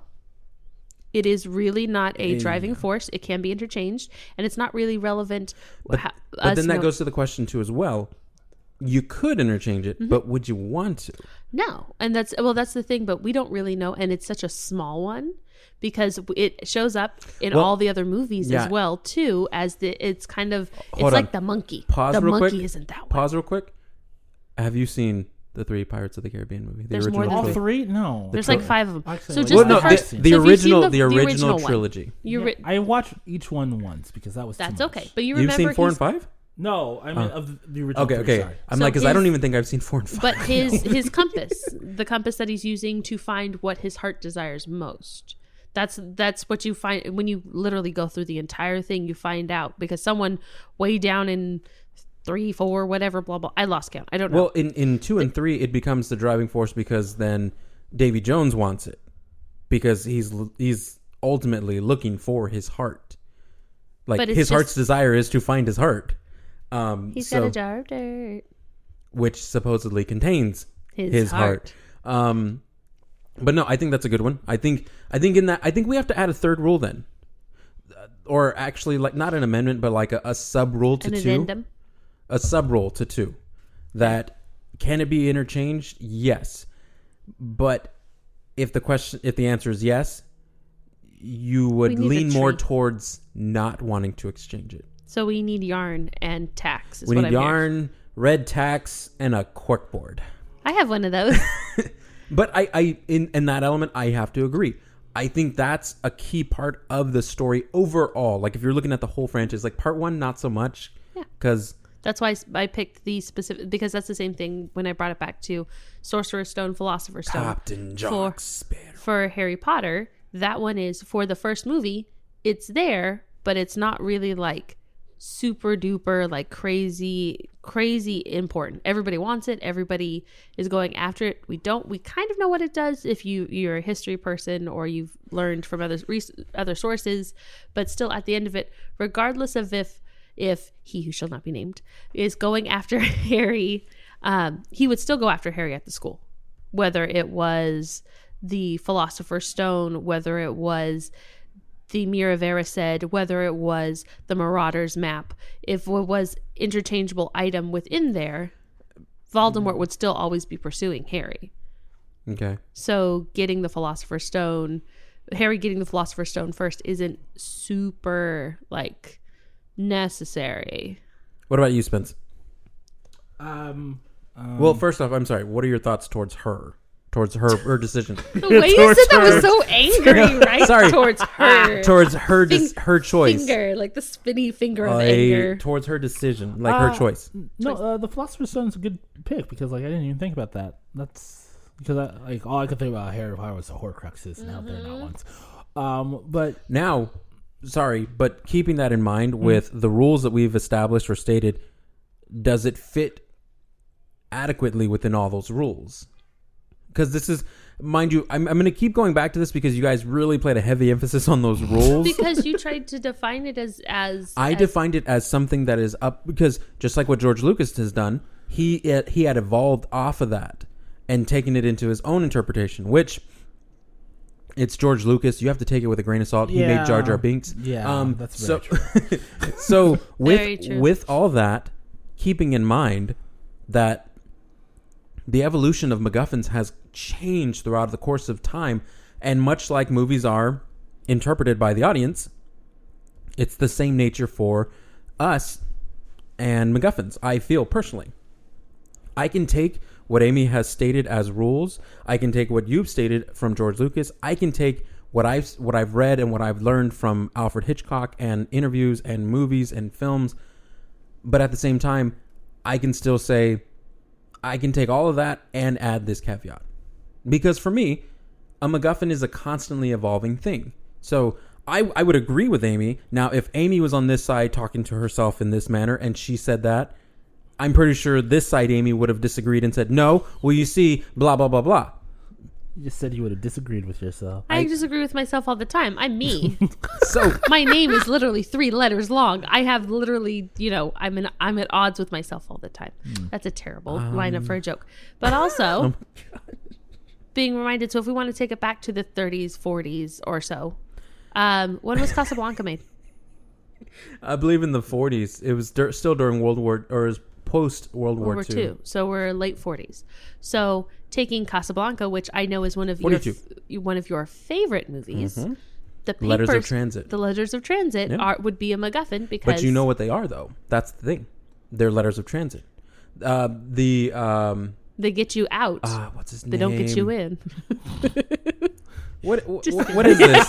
It is really not a driving force. It can be interchanged, and it's not really relevant. But, ha- but us then that know- goes to the question too as well. You could interchange Mm-hmm. it, but would you want to? No, and that's well, that's the thing. But we don't really know, and it's such a small one because it shows up in Well, all the other movies yeah. as well too. As the it's kind of Hold it's like on. the monkey. Pause the real monkey quick. isn't that one. Pause real quick. Have you seen the three Pirates of the Caribbean movie? The There's more original than All trilogy? three? No. There's tri- like five of them. Actually, so like- just Well, the no, first. the, so the if you've seen original, the, the original one, trilogy. You Yeah, re- I watched each one once because that was too that's much. okay, but you You've remember seen four and he's- five? No, I mean of the, the original. Okay, three, okay. Sorry. I'm So like, because I don't his- even think I've seen four and five. But his his compass, the compass that he's using to find what his heart desires most. That's that's what you find when you literally go through the entire thing. You find out because someone way down in three, four, whatever, blah blah. I lost count. I don't know. Well, in, in two and three, it becomes the driving force because then Davy Jones wants it because he's he's ultimately looking for his heart. Like But it's his just- heart's desire is to find his heart. Um, He's so, got a jar of dirt. which supposedly contains His, his, heart. heart. Um, but no, I think that's a good one. I think I think in that I think we have to add a third rule then, Uh, or actually like not an amendment, but like a, a sub rule to An two. addendum. A sub rule to two. That can it be interchanged? Yes, but if the question, if the answer is yes, you would We need a lean more tree. towards not wanting to exchange it. So we need yarn and tacks. Is We what need I'm hearing. yarn, red tacks, and a corkboard. I have one of those. But I, I in, in that element, I have to agree. I think that's a key part of the story overall. Like if you're looking at the whole franchise, like part one, not so much. Yeah. Because That's why I picked the specific because that's the same thing when I brought it back to Sorcerer's Stone, Philosopher's Stone. Captain Jack for, Sparrow. for Harry Potter, that one is for the first movie. It's there, but it's not really like super duper like crazy crazy important. Everybody wants it. Everybody is going after it. We don't. We kind of know what it does if you you're a history person or you've learned from other other sources, but still at the end of it, regardless of if if he who shall not be named is going after Harry, um, he would still go after Harry at the school, whether it was the Philosopher's Stone, whether it was the Mirror of Erised, whether it was the Marauder's map. If it was interchangeable item within there, Voldemort would still always be pursuing Harry. Okay. So getting the Philosopher's Stone, Harry getting the Philosopher's Stone first isn't super like necessary. What about you, Spence? Um, um, Well, first off, I'm sorry. What are your thoughts towards her? Towards her her decision? The way you Towards said that her. was so angry, right? Sorry. Towards her. towards her Fing- dis- her choice. Finger, like the spinny finger of Uh, anger. towards her decision, like Uh, her choice. no, uh, the Philosopher's Stone is a good pick because like I didn't even think about that. That's because I, like all I could think about Harry Potter was the Horcruxes, and out there not once. Um, but Now, sorry, but keeping that in mind Mm-hmm. with the rules that we've established or stated, does it fit adequately within all those rules? Because this is, mind you, I'm, I'm going to keep going back to this because you guys really played a heavy emphasis on those rules. Because you tried to define it as as I as, defined it as something that is up because just like what George Lucas has done, he it, he had evolved off of that and taken it into his own interpretation, which it's George Lucas. You have to take it with a grain of salt. He Yeah. made Jar Jar Binks. Yeah, um, that's so very so Very with true. with all that, keeping in mind that the evolution of MacGuffins has changed throughout the course of time, and much like movies are interpreted by the audience, it's the same nature for us and MacGuffins, I feel personally. I can take what Amy has stated as rules. I can take what you've stated from George Lucas. I can take what I've what I've read and what I've learned from Alfred Hitchcock and interviews and movies and films. But at the same time, I can still say I can take all of that and add this caveat. Because for me, a MacGuffin is a constantly evolving thing. So I, I would agree with Amy. Now, if Amy was on this side talking to herself in this manner and she said that, I'm pretty sure this side Amy would have disagreed and said, no, well, you see, blah, blah, blah, blah. You just said you would have disagreed with yourself. I, I disagree with myself all the time. I'm me. So my name is literally three letters long. I have literally, you know, I'm in, I'm at odds with myself all the time. Mm. That's a terrible um, lineup for a joke. But also, oh being reminded, so if we want to take it back to the thirties, forties or so, um, when was Casablanca made? I believe in the forties. It was dur- still during World War, or it was post World War, War Two. Two. So we're late forties. So taking Casablanca, which I know is one of forty-two. your one of your favorite movies, mm-hmm. the papers, Letters of Transit. The Letters of Transit yeah. are would be a MacGuffin because. But you know what they are, though. That's the thing. They're Letters of Transit. Uh, the um, they get you out. Uh, what's his they name? They don't get you in. what? What, what is this?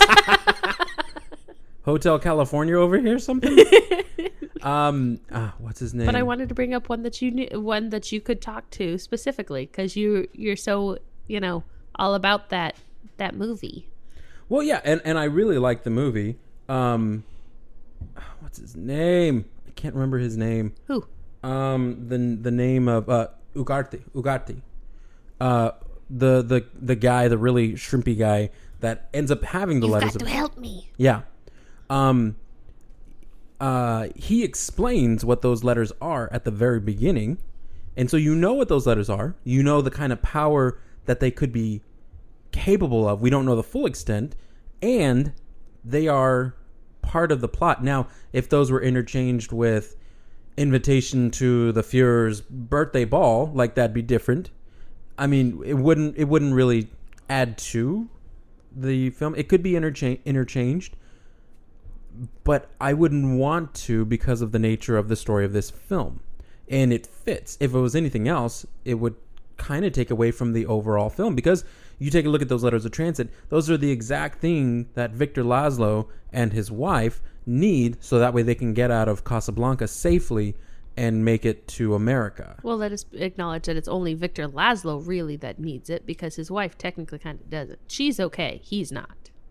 Hotel California over here? Something? Um, ah, what's his name? But I wanted to bring up one that you knew, one that you could talk to specifically, because you you're so you know all about that that movie. Well, yeah, and, and I really like the movie. Um, what's his name? I can't remember his name. Who? Um, the the name of uh Ugarte Ugarte. Uh, the the the guy, the really shrimpy guy that ends up having the You've letters. Got of, to help me. Yeah. Um. Uh, he explains what those letters are at the very beginning. And so you know what those letters are. You know the kind of power that they could be capable of. We don't know the full extent. And they are part of the plot. Now, if those were interchanged with invitation to the Fuhrer's birthday ball, like that'd be different. I mean, it wouldn't it wouldn't really add to the film. It could be intercha- interchanged. But I wouldn't want to because of the nature of the story of this film. And it fits. If it was anything else, it would kind of take away from the overall film. Because you take a look at those Letters of Transit, those are the exact thing that Victor Laszlo and his wife need so that way they can get out of Casablanca safely and make it to America. Well, let us acknowledge that it's only Victor Laszlo really that needs it because his wife technically kind of doesn't. She's okay. He's not.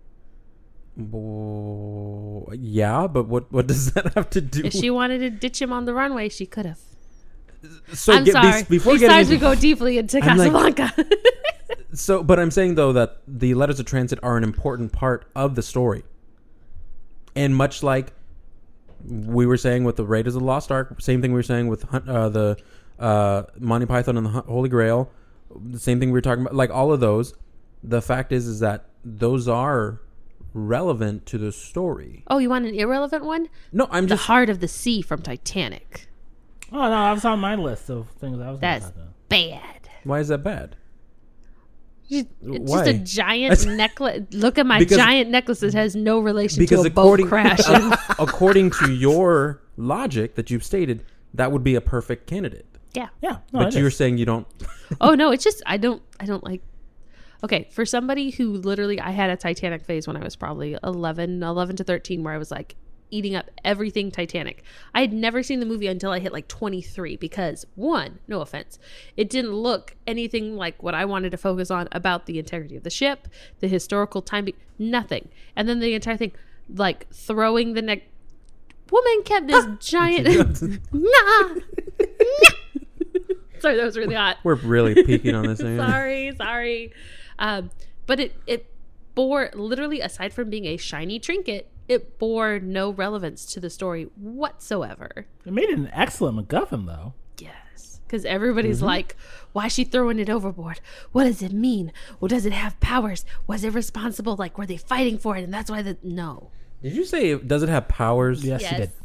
Oh, yeah, but what, what does that have to do? If she wanted to ditch him on the runway, she could have. So I'm get, sorry. Be, before Besides, getting we go deeply into Casablanca. Like, so, but I'm saying though that the Letters of Transit are an important part of the story, and much like we were saying with the Raiders of the Lost Ark, same thing we were saying with uh, the uh, Monty Python and the Holy Grail, the same thing we were talking about. Like all of those, the fact is is that those are relevant to the story. Oh, you want an irrelevant one? No, I'm the just... Heart of the Sea from Titanic. Oh, no, that was on my list of things I was going to That's talk about. bad. Why is that bad? Just, it's Why? just a giant necklace. Look at my because, giant necklace. It has no relation because to a boat crash. According to your logic that you've stated, that would be a perfect candidate. Yeah. Yeah. No, but you're is. saying you don't... Oh, no, it's just, I don't, I don't like... Okay, for somebody who literally, I had a Titanic phase when I was probably eleven, eleven to thirteen, where I was like eating up everything Titanic. I had never seen the movie until I hit like twenty-three because, one, no offense, it didn't look anything like what I wanted to focus on about the integrity of the ship, the historical time, be- nothing. And then the entire thing, like throwing the neck. Woman kept this giant. nah. Sorry, that was really hot. We're really peeking on this thing. sorry, sorry. Um, but it, it bore, literally, aside from being a shiny trinket, it bore no relevance to the story whatsoever. It made it an excellent MacGuffin, though. Yes. Because everybody's mm-hmm. like, why is she throwing it overboard? What does it mean? Well, does it have powers? Was it responsible? Like, were they fighting for it? And that's why the... No. Did you say, does it have powers? Yes, yes. you did. What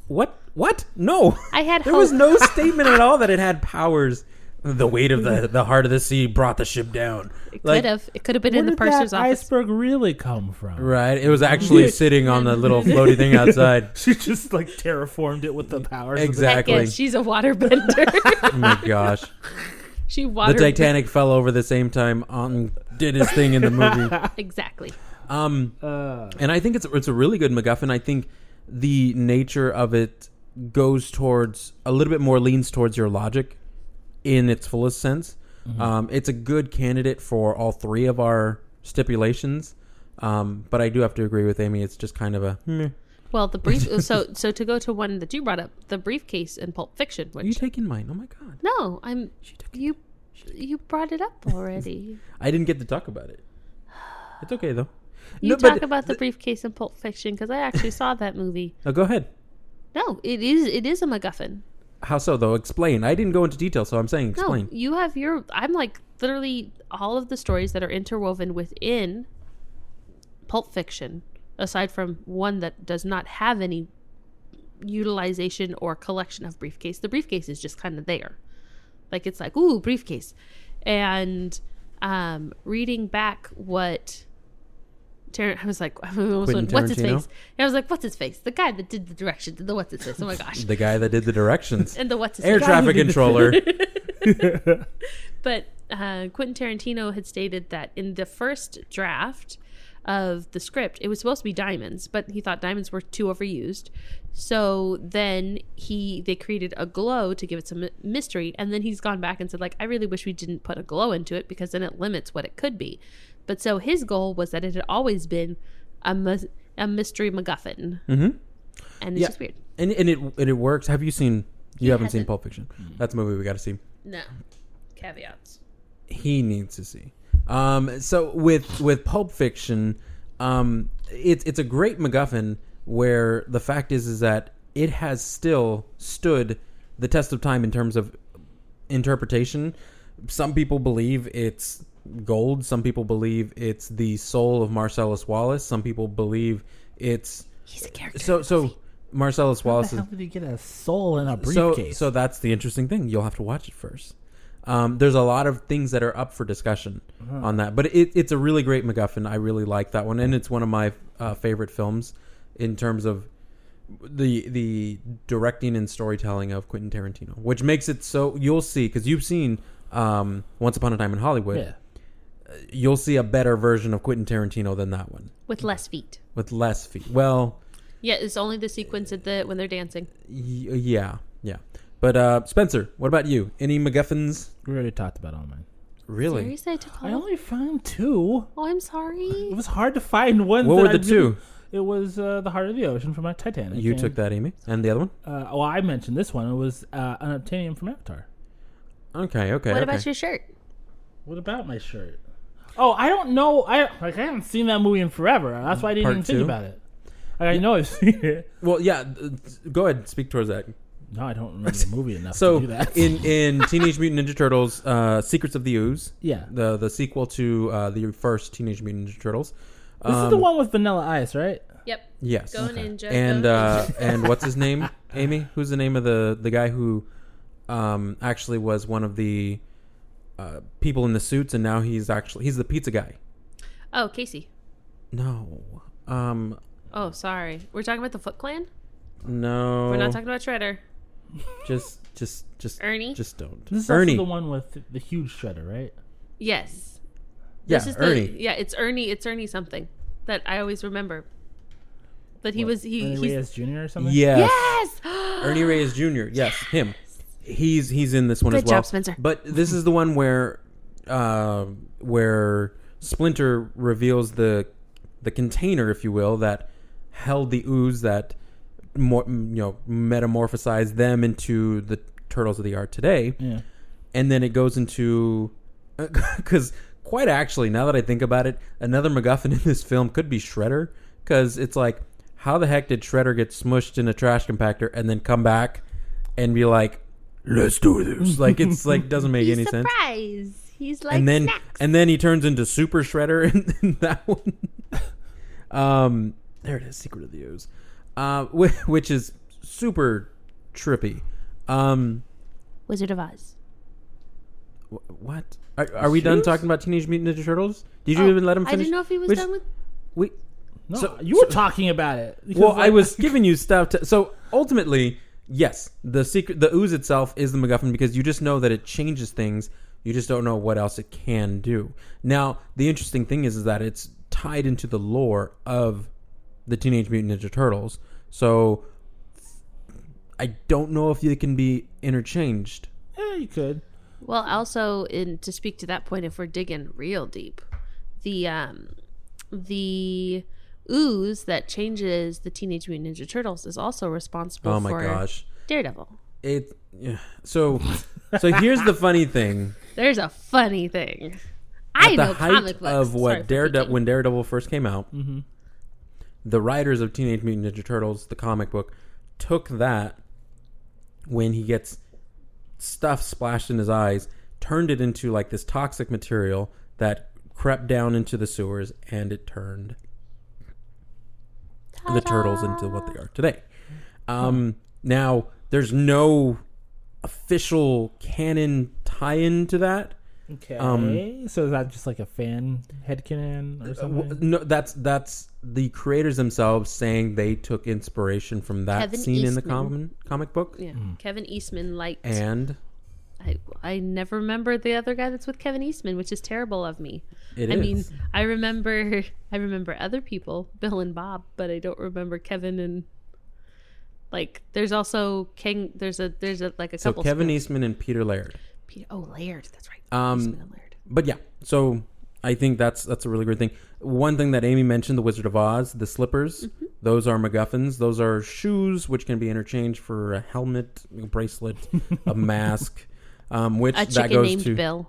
What? No. I had There hope. was no statement at all that it had powers. The weight of the the heart of the sea brought the ship down. It Like, could have. It could have been Where in the did purser's that office. iceberg really come from? Right. It was actually sitting on the little floaty thing outside. She just like terraformed it with the powers. Heck Exactly. yes, she's a waterbender. Oh my gosh. she The water. Titanic fell over the same time on did his thing in the movie. Exactly. Um Uh, and I think it's it's a really good MacGuffin. I think the nature of it goes towards a little bit more leans towards your logic in its fullest sense. Mm-hmm. Um, it's a good candidate for all three of our stipulations. Um, but I do have to agree with Amy. It's just kind of a. Meh. Well, the brief. so, so to go to one that you brought up, the briefcase in Pulp Fiction. Are you Which taking mine? Oh my god! no, I'm. She took You. You brought it up already. I didn't get to talk about it. It's okay though. You No, talk but about the th- briefcase in Pulp Fiction because I actually saw that movie. Oh, go ahead. No, it is. It is a MacGuffin. How so though? Explain. I didn't go into detail, so I'm saying explain. No, you have your. I'm like literally all of the stories that are interwoven within Pulp Fiction, aside from one that does not have any utilization or collection of briefcase. The briefcase is just kind of there, like it's like ooh briefcase, and um, reading back what. Tar- I was like, I almost went, what's his Tarantino? face? And I was like, what's his face? The guy that did the direction, the what's his face? Oh my gosh, The guy that did the directions. and the what's his Air face? traffic controller. But uh, Quentin Tarantino had stated that in the first draft of the script, it was supposed to be diamonds, but he thought diamonds were too overused. So then he they created a glow to give it some mystery, and then he's gone back and said, like, I really wish we didn't put a glow into it because then it limits what it could be. But so his goal was that it had always been a, mu- a mystery MacGuffin, Mm-hmm. and it's Yeah. just weird. And and it and it works. Have you seen? You He haven't seen hasn't. Pulp Fiction. That's a movie we got to see. No caveats. He needs to see. Um, so with with Pulp Fiction, um, it's it's a great MacGuffin where the fact is is that it has still stood the test of time in terms of interpretation. Some people believe it's gold. Some people believe it's the soul of Marcellus Wallace. Some people believe it's He's a character. so so. Marcellus How Wallace the is hell did he get a soul in a so, briefcase? so that's the interesting thing. You'll have to watch it first. Um, there's a lot of things that are up for discussion on that, but it, it's a really great MacGuffin. I really like that one, and it's one of my uh, favorite films in terms of the the directing and storytelling of Quentin Tarantino, which makes it so you'll see because you've seen um, Once Upon a Time in Hollywood. yeah. You'll see a better version of Quentin Tarantino than that one With less feet. with less feet. Well. Yeah, it's only the sequence at the when they're dancing. Y- yeah, yeah. But uh, Spencer, what about you? Any MacGuffins? We already talked about all mine. Really? Seriously, I took all I of- only found two. Oh, I'm sorry. It was hard to find one. What that were I the really- two? It was uh, The Heart of the Ocean from Titanic. You and, took that, Amy, and the other one. Uh, well, I mentioned this one. It was uh, Unobtainium from Avatar. Okay, okay. What okay. about your shirt? What about my shirt? Oh, I don't know. I like I haven't seen that movie in forever. That's why I didn't Part even think two? about it. Like, I know I've seen it. Well, yeah. uh, Go ahead, speak towards that. No, I don't remember the movie enough So, to do that. in in Teenage Mutant Ninja Turtles, uh, Secrets of the Ooze, yeah, the the sequel to uh, the first Teenage Mutant Ninja Turtles. this is the one with Vanilla Ice, right? Yep. Yes. Go Ninja. And go uh, ninja. and what's his name? Amy? Who's the name of the the guy who um, actually was one of the uh, people in the suits, and now he's actually he's the pizza guy. Oh, Casey. No. Um. Oh, sorry. We're talking about the Foot Clan. No. We're not talking about Shredder. Just, just, just. Ernie? Just don't. This is Ernie. also the one with the huge shredder, right? Yes. yeah, This is Ernie. The, yeah, it's Ernie. It's Ernie something that I always remember. But he What, was he. Ernie he's, Reyes Junior or something? Yes. yes. Ernie Reyes Junior Yes, him. He's he's in this one Good as well. job, Spencer. But this is the one where, uh, where Splinter reveals the the container, if you will, that held the ooze that, more, you know, metamorphosized them into the turtles of the art today. Yeah. And then it goes into, because quite actually, now that I think about it, another MacGuffin in this film could be Shredder, because it's like, how the heck did Shredder get smushed in a trash compactor and then come back and be like, let's do this? Like, it's like, doesn't make He's any sense. surprise. He's like And then, snacks. and then he turns into Super Shredder in, in that one. um, there it is, Secret of the Ooze, uh, which, which is super trippy. Um, Wizard of Oz. wh- what? Are, are we done Shoes? talking about Teenage Mutant Ninja Turtles? Did you Oh, even let him I finish? didn't know if he was Which- done with. We, No, So- you were talking about it. because, well, I like- was giving you stuff to. So ultimately, yes, the secret, the ooze itself is the MacGuffin because you just know that it changes things. You just don't know what else it can do. Now, the interesting thing is, is that it's tied into the lore of the Teenage Mutant Ninja Turtles. So I don't know if they can be interchanged. Yeah, you could. Well, also, in to speak to that point, if we're digging real deep, the um, the ooze that changes the Teenage Mutant Ninja Turtles is also responsible Oh my for gosh! Daredevil. It yeah. so so here's the funny thing. There's a funny thing. I At know the height comic books. of Sorry what for Daredevil peeking. when Daredevil first came out, Mm-hmm. the writers of Teenage Mutant Ninja Turtles, the comic book, took that when he gets stuff splashed in his eyes, turned it into like this toxic material that crept down into the sewers, and it turned the turtles into what they are today. Um, now, there's no official canon tie-in to that. Okay. Um, so is that just like a fan headcanon or Uh, something? w- No, that's that's the creators themselves saying they took inspiration from that Kevin scene in the Eastman. comic comic book, Yeah, Kevin Eastman liked. and I I never remember the other guy that's with Kevin Eastman, which is terrible of me. it I is. mean, I remember I remember other people, Bill and Bob, but I don't remember Kevin and like. There's also King. There's a there's a like a so couple. Kevin spin- Eastman and Peter Laird. Peter, oh, Laird. That's right. Um, Eastman and Laird. But yeah, so I think that's that's a really great thing. One thing that Amy mentioned, the Wizard of Oz, the slippers, Mm-hmm. those are MacGuffins. Those are shoes which can be interchanged for a helmet, a bracelet, a mask, um, which A that chicken goes named to. Bill.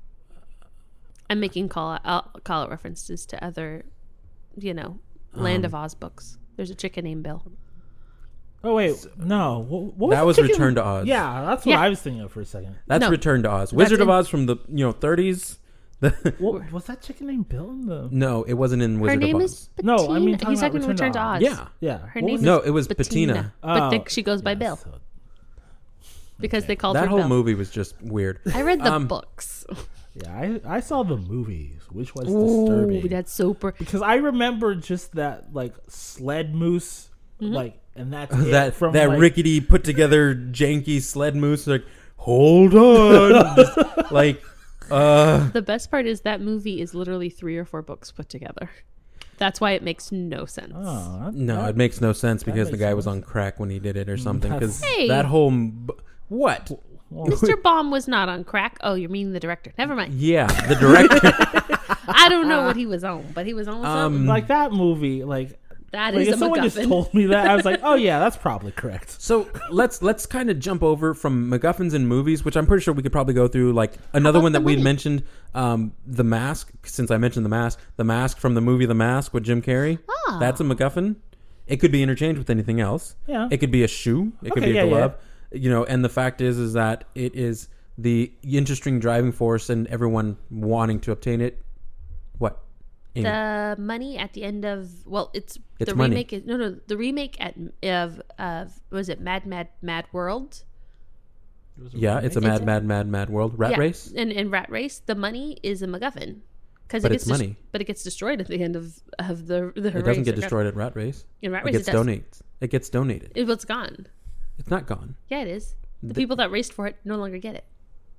I'm making call out call out references to other, you know, Land Um, of Oz books. There's a chicken named Bill. Oh wait, no. What, what That the was chicken- Return to Oz. Yeah, that's what Yeah. I was thinking of for a second. That's No. Return to Oz. Wizard of in- Oz from the you know thirties. The, What, was that chicken named Bill in the? no, it wasn't in Her Wizard name of Oz. is No, Bettina. I mean, talking he's about talking Return to Return to Oz. Oz. Yeah. Yeah. Her What name was is No, it was Bettina, Bettina. but Oh, they, she goes by yeah, Bill so- because they called That her whole Bill. movie was just weird. I read the Um, books. Yeah, I, I saw the movies, which was Ooh, disturbing. that's super. Because I remember just that like sled moose, Mm-hmm. like, and that's it that from that like, rickety put together janky sled moose like hold on Just like uh The best part is that movie is literally three or four books put together. That's why it makes no sense. Oh, that- no, that- it makes no sense because the makes guy no was on crack when he did it or something because Hey. that whole m- what well, Mister Baum was not on crack. Oh, you mean the director? Never mind. yeah the director I don't know what he was on, but he was on something. um like that movie, like, That like is if a someone just MacGuffin. told me that, I was like, oh yeah, that's probably correct. so let's let's kind of jump over from MacGuffins in movies, which I'm pretty sure we could probably go through. Like another about one that The we had Mummy? mentioned, um, The Mask. Since I mentioned The Mask, The Mask from the movie The Mask with Jim Carrey. Ah. That's a MacGuffin. It could be interchanged with anything else. Yeah. It could be a shoe. It could Okay, be a yeah, glove. You know, and the fact is, is that it is the interesting driving force and everyone wanting to obtain it. What? Amy? The money at the end of well, it's, It's the money. remake. Is, no, no, the remake at of of was it Mad Mad Mad World? Yeah, it's a It's mad, a- mad, mad, mad world. Rat Yeah, race. and in Rat Race, the money is a MacGuffin because But it it's gets des- money. but it gets destroyed at the end of of the the It race. doesn't get destroyed at Rat Race. In Rat It Race, gets it does. donated. It gets donated. It was gone. It's not gone. Yeah, it is. The, The- people that raced for it no longer get it.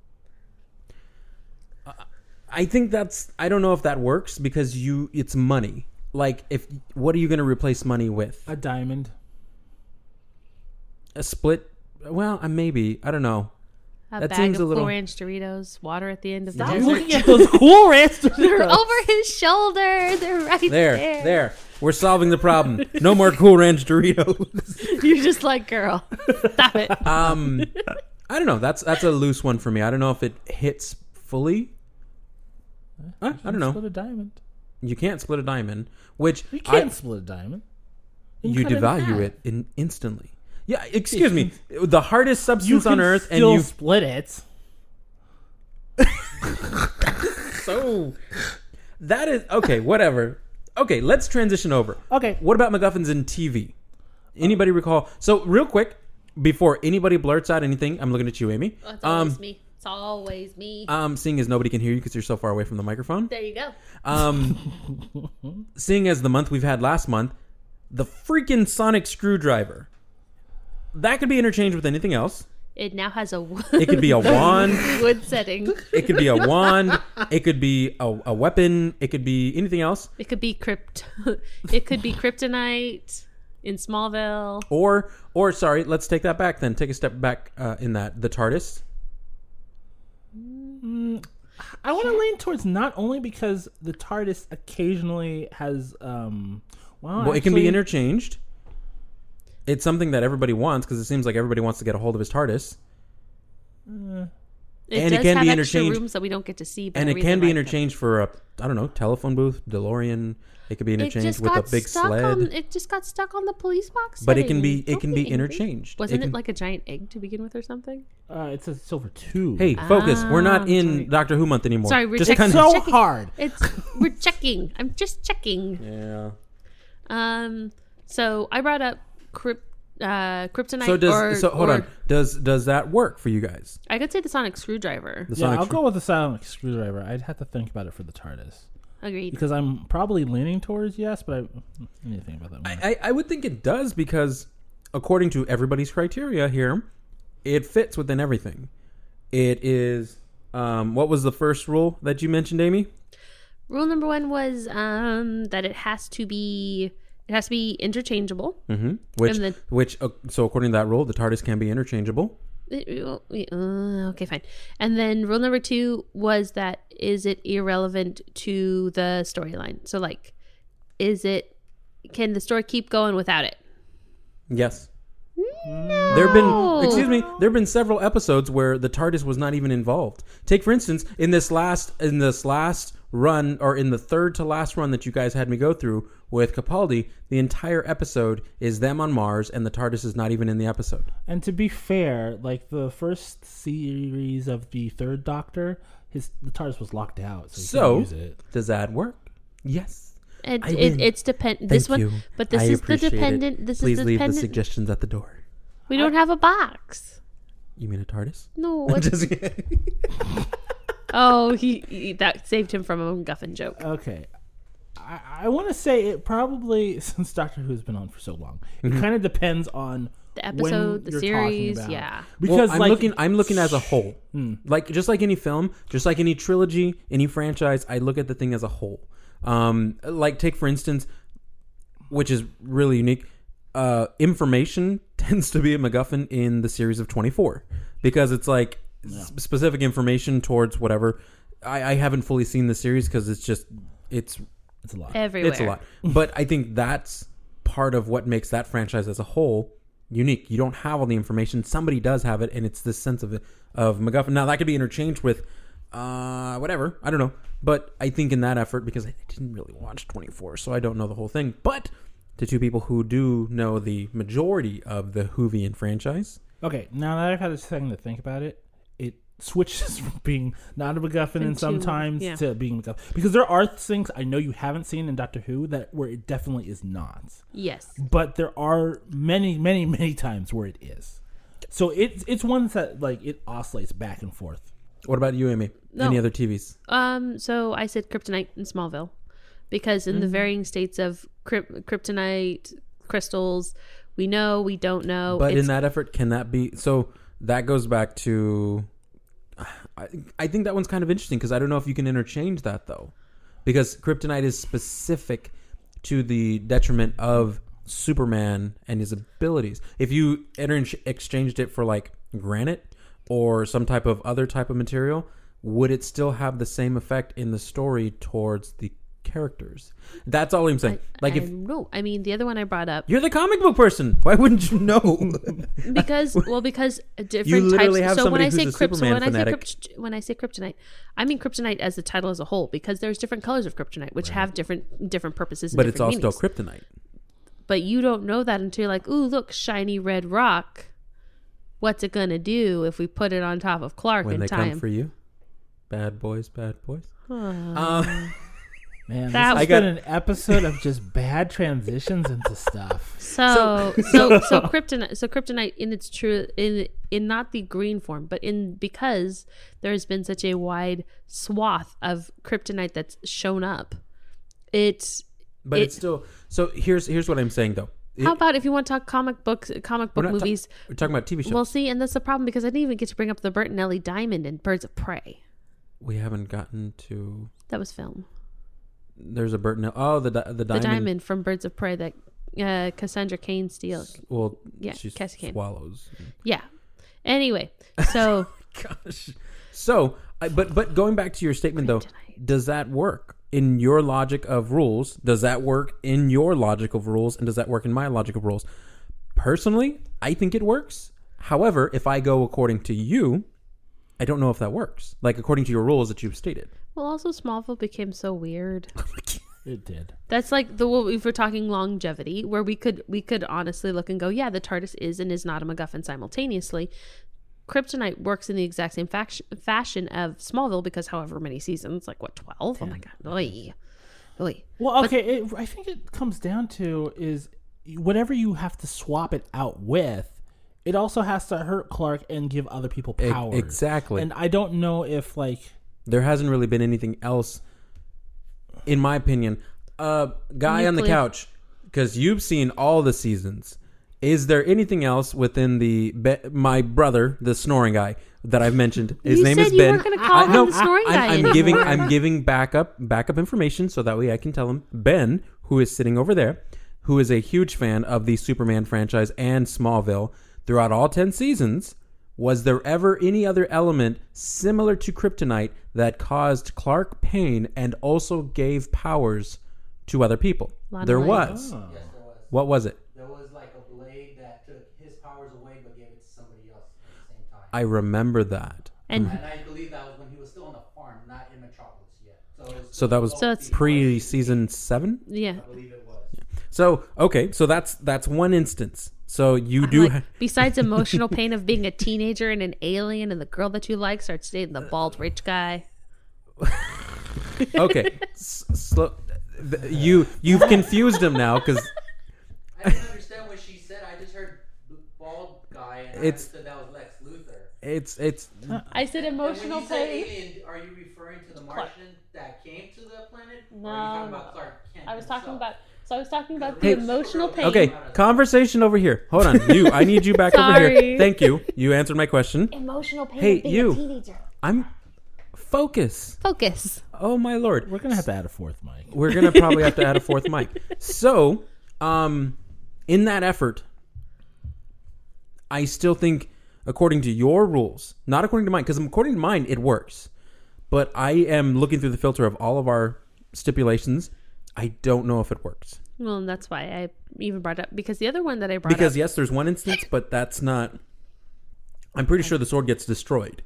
I think that's. I don't know if that works because you. It's money. Like, if what are you going to replace money with? A diamond. A split? Well, uh, maybe. I don't know. A That bag seems of a little- Cool Ranch Doritos, water at the end of the Stop desert. looking at those cool ranch They're Doritos. over his shoulder. They're right There, there. there. We're solving the problem. No more Cool Ranch Doritos. You're just like, girl, stop it. Um, I don't know. That's that's a loose one for me. I don't know if it hits fully. Uh, I don't know. Split a diamond. You can't split a diamond, which You I- can't split a diamond. you cut it in devalue half. it in instantly. Yeah, excuse me. The hardest You substance can on earth, and still you split it. so that is okay. Whatever. Okay, let's transition over. Okay. What about MacGuffins in T V? Anybody recall? So real quick, before anybody blurts out anything, I'm looking at you, Amy. Oh, it's always Um, me. It's always me. um, seeing as nobody can hear you because you're so far away from the microphone. There you go. Um, seeing as the month we've had last month, the freaking sonic screwdriver. That could be interchanged with anything else. It now has a wood, It could be a wand. wood setting. It could be a wand. It could be a, a weapon. It could be anything else. It could be crypt. It could be kryptonite in Smallville. Or, or sorry, let's take that back then. Take a step back uh, in that. The TARDIS. I want to lean towards not only because the TARDIS occasionally has, um, well, Well, it can be actually- interchanged. It's something that everybody wants because it seems like everybody wants to get a hold of his TARDIS. It And does it can have be extra interchanged- rooms that we don't get to see. But And I it really can be like them. interchanged for a, I don't know, telephone booth, DeLorean. It could be It interchanged just with a got big stuck sled. on. It just got stuck on the police box. But it can setting. be- it Don't can be angry. interchanged. Wasn't It it, can- like a giant egg to begin with, or something? Uh, it's a silver two. Hey, focus. We're Ah, not in sorry. Doctor Who month anymore. Sorry, we're Just checking- kind so of. checking. hard. It's we're checking. I'm just checking. Yeah. Um. So I brought up crypt, uh, kryptonite. So does or, so hold or, on. Does does that work for you guys? I could say the sonic screwdriver. The Yeah, sonic I'll screw- go with the sonic screwdriver. I'd have to think about it for the TARDIS Agreed. because I'm probably leaning towards yes, but I, I need to think about that one. I, I would think it does because, according to everybody's criteria here, it fits within everything. It is. Um, what was the first rule that you mentioned, Amy? Rule number one was um that it has to be it has to be interchangeable. Mm-hmm. Which, And then- which, uh, so according to that rule, the TARDIS can be interchangeable. Uh, okay, fine. And then rule number two was that is it irrelevant to the storyline? So like, is it can the story keep going without it? Yes. There have been, excuse me, there have been several episodes where the TARDIS was not even involved. Take for instance, in this last, in this last run, or in the third to last run that you guys had me go through with Capaldi, the entire episode is them on Mars, and the TARDIS is not even in the episode. And to be fair, like the first series of the Third Doctor, his the TARDIS was locked out, so, So, you couldn't use it. does that work? Yes. It, I it, win. it's depend. This Thank one, you. but this I is the appreciate it. dependent. This Please is the leave the dependent. suggestions at the door. We don't have a box. You mean a TARDIS? No. What? Just- Oh, he, he that saved him from a MacGuffin joke. Okay. I, I want to say it probably, since Doctor Who's been on for so long, Mm-hmm. it kind of depends on The when episode, the you're series, talking about. yeah. Because well, I'm like, looking. I'm looking as a whole. Hmm. Like just like any film, just like any trilogy, any franchise, I look at the thing as a whole. Um, like take for instance, which is really unique. Uh, information tends to be a MacGuffin in the series of twenty-four because it's like s- specific information towards whatever. I, I haven't fully seen the series because it's just it's it's a lot. Everywhere. it's a lot. But I think that's part of what makes that franchise as a whole unique. You don't have all the information. Somebody does have it, and it's this sense of of MacGuffin. Now that could be interchanged with uh, whatever. I don't know. But I think in that effort, because I didn't really watch twenty-four, so I don't know the whole thing. But to two people who do know the majority of the Whovian franchise, Okay, now that I've had a second to think about it, it switches from being not a MacGuffin and Into- sometimes yeah. to being MacGuffin. Because there are things I know you haven't seen in Doctor Who that where it definitely is not. Yes. But there are many, many, many times where it is. So it's it's one that like it oscillates back and forth. what about you, Amy? No. Any other T Vs? Um. So I said kryptonite in Smallville, because in the Mm-hmm. varying states of kryp- kryptonite crystals, we know, we don't know. But It's- in that effort, can that be so? That goes back to. I, I think that one's kind of interesting because I don't know if you can interchange that though, because kryptonite is specific to the detriment of Superman and his abilities. If you inter- exchanged it for like granite or some type of other type of material, would it still have the same effect in the story towards the characters? That's all I'm saying. like I if don't know. I mean, the other one I brought up you're the comic book person, why wouldn't you know? because well, because different literally types. have So when somebody I say who's a krypt, so Superman when I say fanatic. krypt, when I say kryptonite, I mean kryptonite as the title as a whole, because there's different colors of kryptonite which have different different purposes. And But it's all different still meanings. kryptonite. But you don't know that until you're like, ooh, look, shiny red rock. What's it gonna do if we put it on top of Clark When in they time? come for you, bad boys, bad boys. Oh. Um, Man, That- this I has got- been an episode of just bad transitions into stuff. So so so kryptonite so kryptonite in its true in in not the green form, but in because there has been such a wide swath of kryptonite that's shown up. It's But it- it's still so. Here's here's what I'm saying though. It- how about if you want to talk comic books, comic we're book not ta- movies? we're talking about T V shows. Well, see, and that's the problem because I didn't even get to bring up the Bert and Ellie Diamond and Birds of Prey. we haven't gotten to. That was film. There's a Burton. Oh, the di- the The diamond. diamond from Birds of Prey that uh, Cassandra Cain steals. Well, Yeah, she Cassie Cain. swallows. Yeah. Anyway, so Gosh. So, I, but but going back to your statement though, Kryptonite. does that work in your logic of rules? Does that work in your logic of rules? And does that work in my logic of rules? Personally, I think it works. However, if I go according to you, I don't know if that works. Like according to your rules that you've stated. well, also Smallville became so weird. It did. That's like the if we're talking longevity, where we could we could honestly look and go, yeah, the TARDIS is and is not a MacGuffin simultaneously. Kryptonite works in the exact same fac- fashion of Smallville because however many seasons, like what twelve? Oh my god, oy, oy. Well, okay. It, I think it comes down to is whatever you have to swap it out with, it also has to hurt Clark and give other people E- power. exactly. And I don't know if like There hasn't really been anything else, in my opinion. Uh, guy on the Nuclear- couch, because you've seen all the seasons. Is there anything else within the be- my brother, the snoring guy that I've mentioned? His You name said is you Ben. weren't gonna call I- him no, the snoring I- guy I'm anymore. giving I'm giving backup backup information so that way I can tell him Ben, who is sitting over there, who is a huge fan of the Superman franchise and Smallville throughout all ten seasons. Was there ever any other element similar to Kryptonite that caused Clark pain and also gave powers to other people? Lana There Lang. was. Yes, there was. What was it? There was like a blade that took his powers away but gave it to somebody else at the same time. I remember that. And and I believe that was when he was still on the farm, not in Metropolis yet. So, it was So that was So it's- pre-season seven? yeah, I believe it was. So, okay, so that's that's one instance. So you do like, ha- besides emotional pain of being a teenager and an alien, and the girl that you like starts dating the bald rich guy. okay. S- slow, th- you you've confused him now cuz I didn't understand what she said. I just heard bald guy and It's- I understood that was Lex Luthor. it's it's I said And when emotional you said pain. alien, are you referring to the Martian that came to the planet? No, Or are you talking no. about Clark Kent I was talking himself? about. So I was talking about the Hey. emotional pain. Okay, conversation over here. Hold on. You I need you back over here. Sorry. Thank you. You answered my question. Emotional pain. Hey, of being you. A teenager. I'm focus. Focus. Oh my lord. we're gonna have to add a fourth mic. We're gonna probably have to add a fourth mic. So, um, in that effort, I still think, according to your rules, not according to mine, because according to mine it works. But I am looking through the filter of all of our stipulations. I don't know if it works Well, and that's why I even brought it up because the other one that I brought because up. yes, there's one instance, but that's not. I'm pretty sure the sword gets destroyed.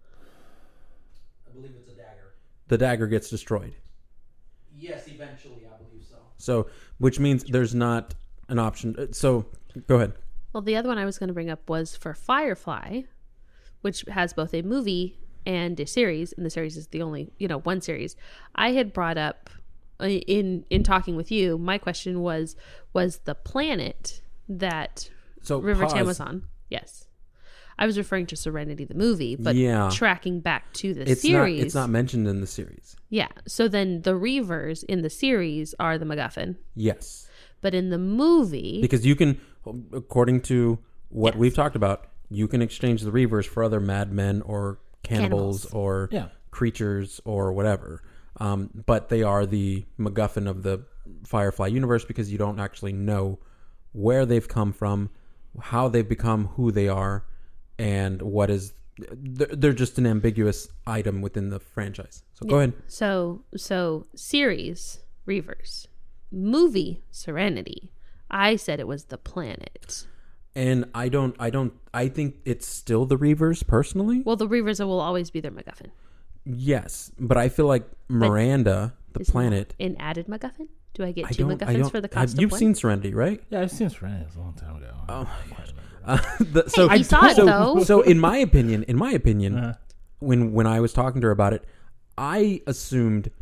I believe it's a dagger. The dagger gets destroyed. Yes, eventually, I believe so. So, which means there's not an option. Uh, So, go ahead. Well, the other one I was going to bring up was for Firefly, which has both a movie and a series, and the series is the only, you know, one series. I had brought up uh, in in talking with you. My question was was the planet that So, River Tam pause. was on. Yes, I was referring to Serenity the movie, but Yeah. tracking back to the It's series. not. It's not mentioned in the series. Yeah. So then the Reavers in the series are the MacGuffin, Yes. but in the movie, Because you can, according to what Yes. we've talked about, you can exchange the Reavers for other madmen or cannibals, Cannibals. or Yeah. creatures or whatever. Um, but they are the MacGuffin of the Firefly universe because you don't actually know where they've come from, how they've become who they are, and what is. They're they're just an ambiguous item within the franchise. So go ahead. So so series Reavers, movie Serenity. I said it was the planet. And I don't. I don't. I think it's still the Reavers personally. Well, the Reavers will always be their MacGuffin. Yes, but I feel like Miranda, the Is planet. an added MacGuffin. Do I get I two don't. I MacGuffins don't. for the have, cost you've of seen one? Serenity, right? Yeah, I've seen Friends a long time ago. Oh my gosh. Uh, the, so Hey, you saw it, so, though. so in my opinion, in my opinion, Uh-huh. when when I was talking to her about it, I assumed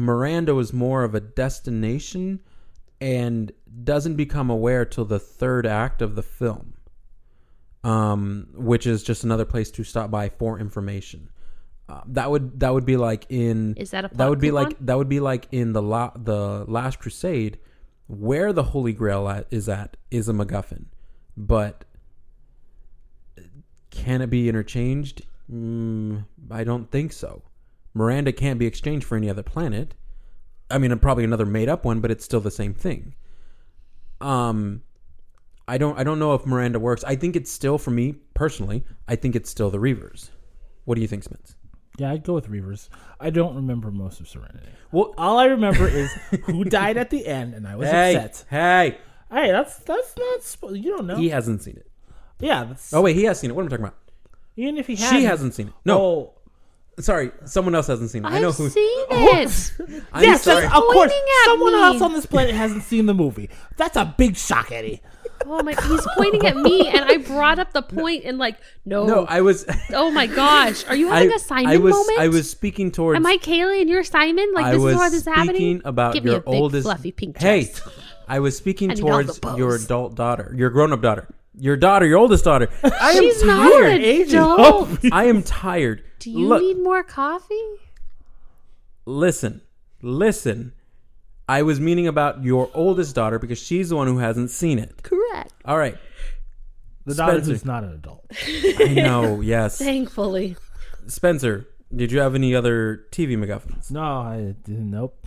Miranda was more of a destination and doesn't become aware till the third act of the film, um, which is just another place to stop by for information. Uh, that would that would be like in Is that a plot that would be coupon? like that would be like in the la- the Last Crusade, where the Holy Grail at, is at is a MacGuffin, but can it be interchanged? Mm, I don't think so. Miranda can't be exchanged for any other planet. I mean, probably another made up one, but it's still the same thing. Um, I don't I don't know if Miranda works. I think it's still, for me personally, I think it's still the Reavers. What do you think, Spence? Yeah, I'd go with Reavers. I don't remember most of Serenity. Well, All I remember is who died at the end, and I was hey, upset. hey, Hey, that's that's not. Spo- you don't know. he hasn't seen it. Yeah. That's, Oh wait, he has seen it. What am I talking about? even if he She hasn't, hasn't seen it. No, Oh, sorry, someone else hasn't seen it. I I've know who. seen it. I'm yes, sorry. that's- of course. Pointing at Someone me. else on this planet hasn't seen the movie. That's a big shock, Eddie. Oh my! He's pointing at me, and I brought up the point, and like, no, No, I was. oh my gosh, are you having I, a Simon I was. moment? I was speaking towards. Am I Kaylee and you're Simon? Like I this was is why this is speaking happening. about Give your me a big oldest. fluffy pink hey, chest. I was speaking I need all towards the bows. your adult daughter, your grown-up daughter, your daughter, your oldest daughter. I am She's not tired. an Aging adult. I am tired. Do you Look, need more coffee? listen, listen. I was meaning about your oldest daughter because she's the one who hasn't seen it. Correct. All right. The daughter Spencer. who's not an adult. I know. Yes. Thankfully. Spencer, did you have any other T V MacGuffins? No, I didn't. Nope.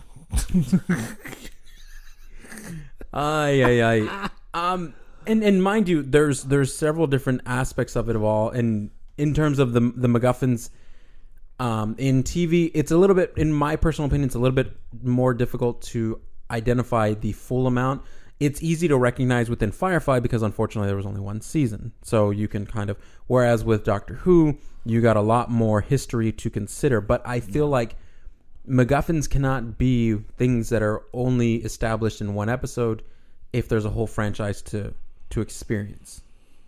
Ay, ay, ay. Um, and and mind you, there's there's several different aspects of it all, and in terms of the the MacGuffins, um, in T V, it's a little bit, in my personal opinion, it's a little bit more difficult to identify the full amount. It's easy to recognize within Firefly because unfortunately there was only one season, so you can kind of. Whereas with Doctor Who, you got a lot more history to consider. But I feel like MacGuffins cannot be things that are only established in one episode if there's a whole franchise to to experience.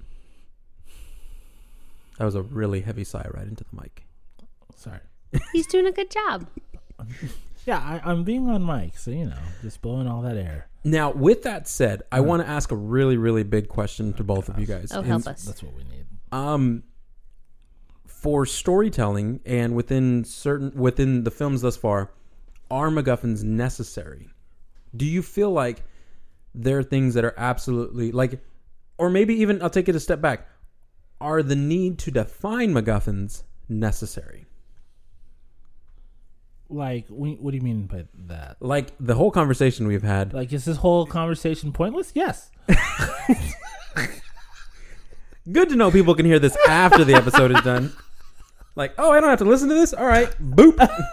That was a really heavy sigh right into the mic. Sorry. He's doing a good job. Yeah, I, I'm being on mic, so you know, just blowing all that air. Now, with that said, I want to ask a really, really big question to both of you guys. Oh, And, help us. That's what we need. Um, for storytelling and within certain within the films thus far, are MacGuffins necessary? Do you feel like there are things that are absolutely like, or maybe even I'll take it a step back. Are the need to define MacGuffins necessary? Like, we- what do you mean by that? Like the whole conversation we've had. Like, is this whole conversation pointless? Yes. Good to know people can hear this after the episode is done. Like, oh, I don't have to listen to this? All right. Boop.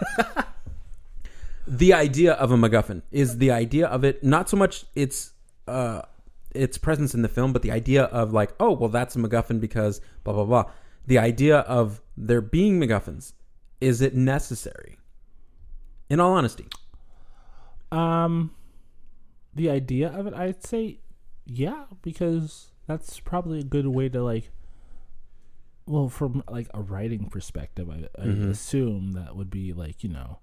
The idea of a MacGuffin is the idea of it, not so much its uh, its presence in the film, but the idea of like, oh, well, that's a MacGuffin because blah, blah, blah. The idea of there being MacGuffins, is it necessary? In all honesty. Um, the idea of it, I'd say, yeah, because that's probably a good way to like. Well, from like a writing perspective, I, I Mhm. assume that would be like, you know.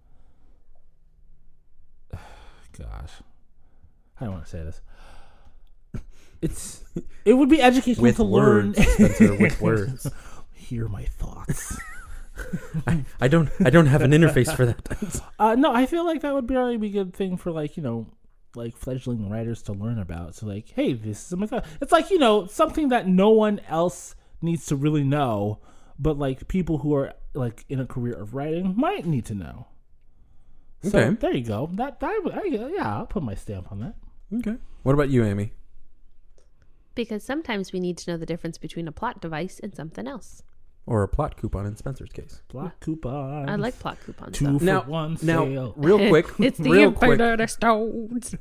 Gosh, I don't want to say this. It's it would be educational With to words, learn. Spencer, with words. Hear my thoughts. I, I don't I don't have an interface for that. Uh, no, I feel like that would be really be a good thing for like, you know, like fledgling writers to learn about. So like, hey, this is a MacGuffin. It's like, you know, something that no one else needs to really know, but like people who are like in a career of writing might need to know. So Okay. there you go. That that would- I, yeah, I'll put my stamp on that. Okay. What about you, Amy? Because sometimes we need to know the difference between a plot device and something else. Or a plot coupon in Spencer's case. Block coupons. I like plot coupons. two Though. for Now, one now, sale. real quick, It's the real quick. Inferno Stones.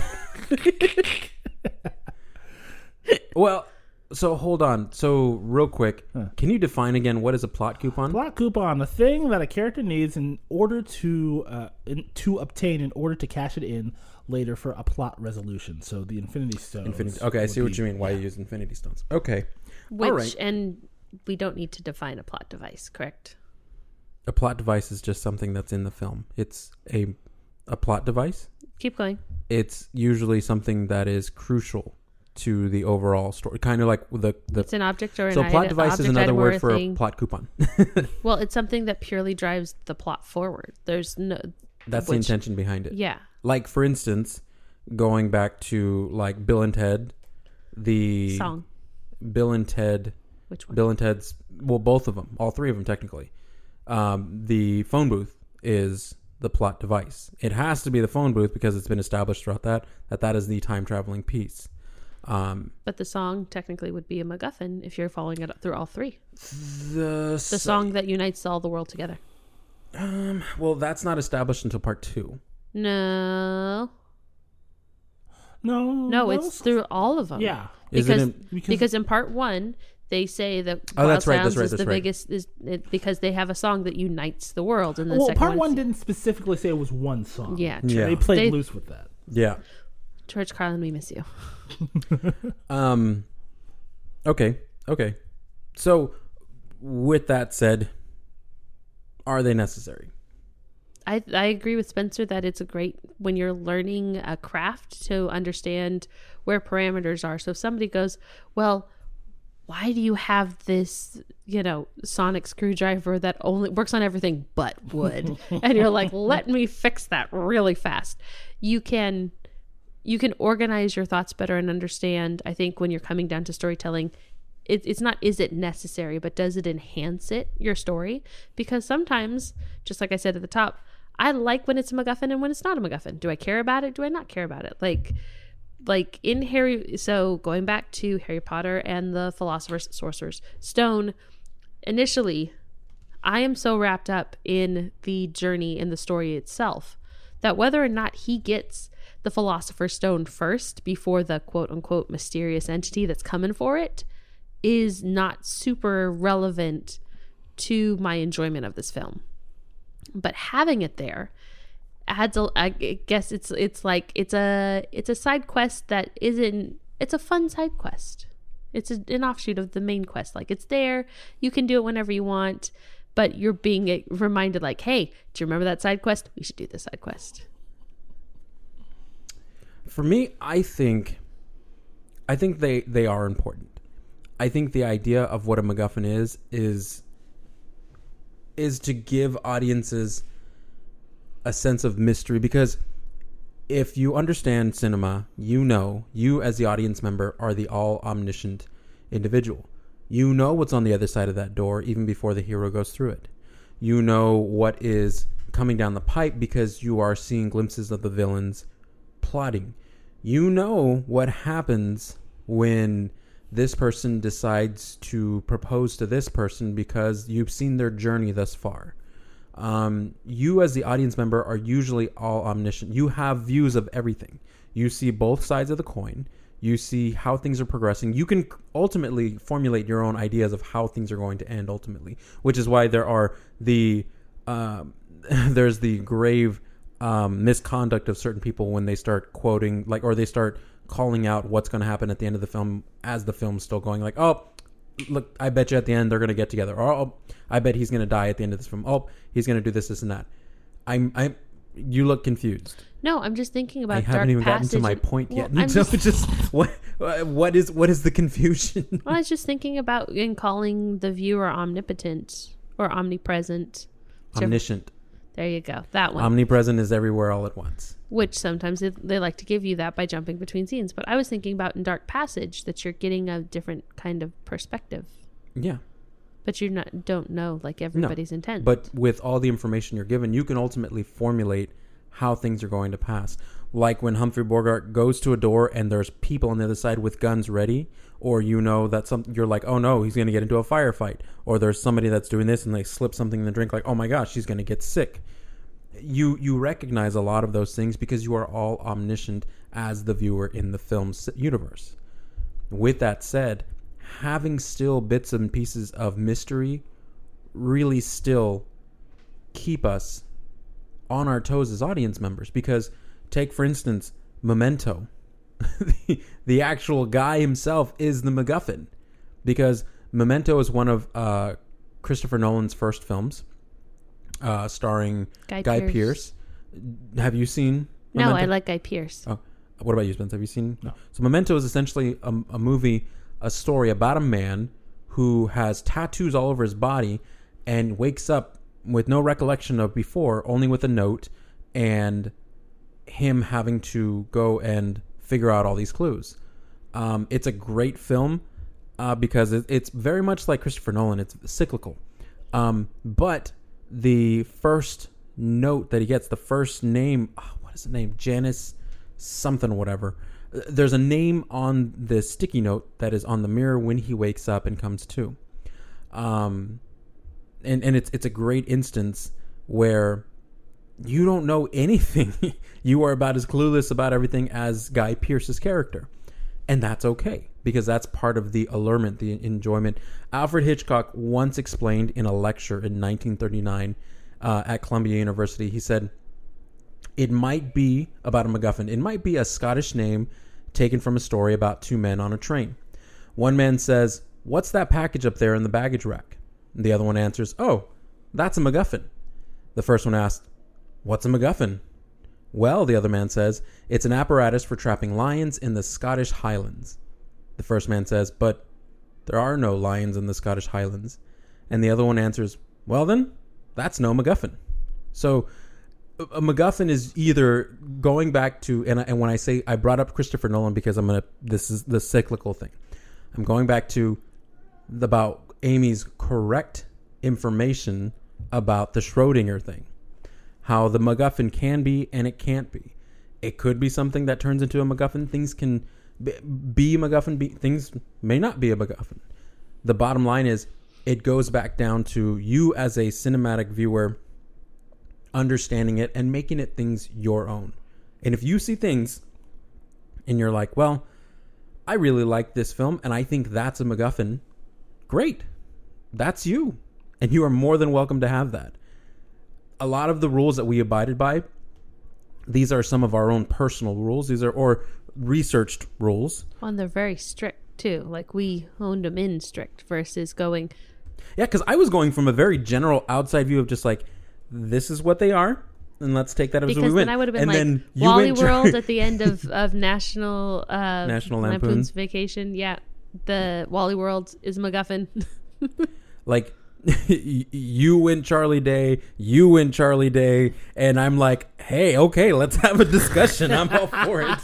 Well, so hold on. So real quick, Huh. can you define again what is a plot coupon? Plot coupon, the thing that a character needs in order to uh, in, to obtain in order to cash it in later for a plot resolution. So the Infinity Stones. Infinity. Okay, I would see what be- you mean. Why yeah. you use Infinity Stones? Okay, Which, right. and we don't need to define a plot device, correct? a plot device is just something that's in the film. It's a a plot device, Keep going. it's usually something that is crucial to the overall story. Kind of like the the. It's an object or an So plot item, device is object, another item, or word a for a thing. plot coupon. Well, it's something that purely drives the plot forward. There's no. That's the which- intention behind it. Yeah. Like for instance, going back to like Bill and Ted, the Song. Bill and Ted, Which one? Bill and Ted's, well, both of them, all three of them technically. Um, the phone booth is the plot device. It has to be the phone booth because it's been established throughout that that that is the time traveling piece. Um, But the song technically would be a MacGuffin if you're following it through all three. the The song that unites all the world together. Um, well, that's not established until part two. No. No, No, it's those- through all of them. yeah. Is it Because, in- Because- because in part one, they say that Oh, that's Wild right, that's Sounds right, is that's the right. biggest is it, because they have a song that unites the world. And the Well, second part one one's- didn't specifically say it was one song. Yeah, Yeah. They played They- loose with that. Yeah. George Carlin, we miss you. Um. Okay. Okay. So, with that said, are they necessary? I I agree with Spencer that it's a great when you're learning a craft to understand where parameters are. So if somebody goes, well, why do you have this, you know, sonic screwdriver that only works on everything but wood? And you're like, let me fix that really fast. You can you can organize your thoughts better and understand. I think when you're coming down to storytelling, it, it's not is it necessary, but does it enhance it, your story? Because sometimes, just like I said at the top, I like when it's a MacGuffin and when it's not a MacGuffin. Do I care about it? Do I not care about it? Like, like in Harry, so going back to Harry Potter and the Philosopher's Sorcerer's Stone, initially, I am so wrapped up in the journey in the story itself that whether or not he gets the Philosopher's Stone first before the quote unquote mysterious entity that's coming for it is not super relevant to my enjoyment of this film. But having it there adds a, I guess it's it's like it's a it's a side quest that isn't it's a fun side quest. It's a, an offshoot of the main quest. Like it's there, you can do it whenever you want, but you're being reminded like, hey, do you remember that side quest? We should do this side quest. For me, I think, I think they they are important. I think the idea of what a MacGuffin is is is to give audiences a sense of mystery, because if you understand cinema, you know, you as the audience member are the all omniscient individual. You know what's on the other side of that door even before the hero goes through it. You know what is coming down the pipe because you are seeing glimpses of the villains plotting. You know what happens when this person decides to propose to this person because you've seen their journey thus far. Um, you as the audience member are usually all omniscient. You have views of everything. You see both sides of the coin. You see how things are progressing. You can ultimately formulate your own ideas of how things are going to end ultimately, which is why there are the uh, there's the grave um, misconduct of certain people when they start quoting like or they start calling out what's going to happen at the end of the film as the film's still going, like, oh, look, I bet you at the end they're going to get together, or oh, I bet he's going to die at the end of this film. Oh, he's going to do this, this, and that. I'm, I, you look confused. No, I'm just thinking about I Dark haven't even gotten Passage to my and- point well, yet. I'm so just- just what, what is, what is the confusion? Well, I was just thinking about in calling the viewer omnipotent or omnipresent. to- Omniscient. There you go. That one. Omnipresent is everywhere all at once. Which sometimes they, they like to give you that by jumping between scenes. But I was thinking about in Dark Passage that you're getting a different kind of perspective. Yeah. But you not don't know like everybody's intent. But with all the information you're given, you can ultimately formulate how things are going to pass. Like when Humphrey Bogart goes to a door and there's people on the other side with guns ready, or you know that some you're like, oh no, he's going to get into a firefight, or there's somebody that's doing this and they slip something in the drink, like, oh my gosh, she's going to get sick. You you recognize a lot of those things because you are all omniscient as the viewer in the film's universe. With that said, having still bits and pieces of mystery really still keep us on our toes as audience members, because take for instance Memento. the, the actual guy himself is the MacGuffin, because Memento is one of uh, Christopher Nolan's first films, uh, starring Guy Guy, Pearce. Pearce, Have you seen? No, Memento? I like Guy Pearce. Oh, what about you, Spence? Have you seen? No. So Memento is essentially a, a movie, a story about a man who has tattoos all over his body and wakes up with no recollection of before, only with a note, and him having to go and figure out all these clues. Um, it's a great film uh, because it, it's very much like Christopher Nolan. It's cyclical. Um, but the first note that he gets, the first name, oh, what is the name? Janice something, whatever. There's a name on the sticky note that is on the mirror when he wakes up and comes to. Um, and, and it's, it's a great instance where you don't know anything. You are about as clueless about everything as Guy Pearce's character. And that's okay, because that's part of the allurement, the enjoyment. Alfred Hitchcock once explained in a lecture in nineteen thirty-nine uh, at Columbia University, he said, it might be about a MacGuffin. It might be a Scottish name taken from a story about two men on a train. One man says, "What's that package up there in the baggage rack?" And the other one answers, "Oh, that's a MacGuffin." The first one asked, "What's a MacGuffin?" "Well," the other man says, "it's an apparatus for trapping lions in the Scottish Highlands." The first man says, "But there are no lions in the Scottish Highlands." And the other one answers, "Well then, that's no MacGuffin." So a MacGuffin is either going back to, and, I, and when I say, I brought up Christopher Nolan because I'm going to, this is the cyclical thing. I'm going back to the, about Amy's correct information about the Schrodinger thing. How the MacGuffin can be and it can't be. It could be something that turns into a MacGuffin. Things can be, be MacGuffin. Be, things may not be a MacGuffin. The bottom line is, it goes back down to you as a cinematic viewer understanding it and making it things your own. And if you see things and you're like, well, I really like this film and I think that's a MacGuffin, great. That's you. And you are more than welcome to have that. A lot of the rules that we abided by, these are some of our own personal rules. These are, or researched rules. Well, and they're very strict too. Like, we honed them in strict versus going. Yeah, because I was going from a very general outside view of just like, this is what they are, and let's take that as because we went. Then I would have been and like then Wally went World at the end of, of National uh, National Lampoon's Lampoon's Vacation. Yeah, the Wally World is MacGuffin. Like, you win Charlie Day, you win Charlie Day, and I'm like, hey, okay, let's have a discussion. I'm all for it.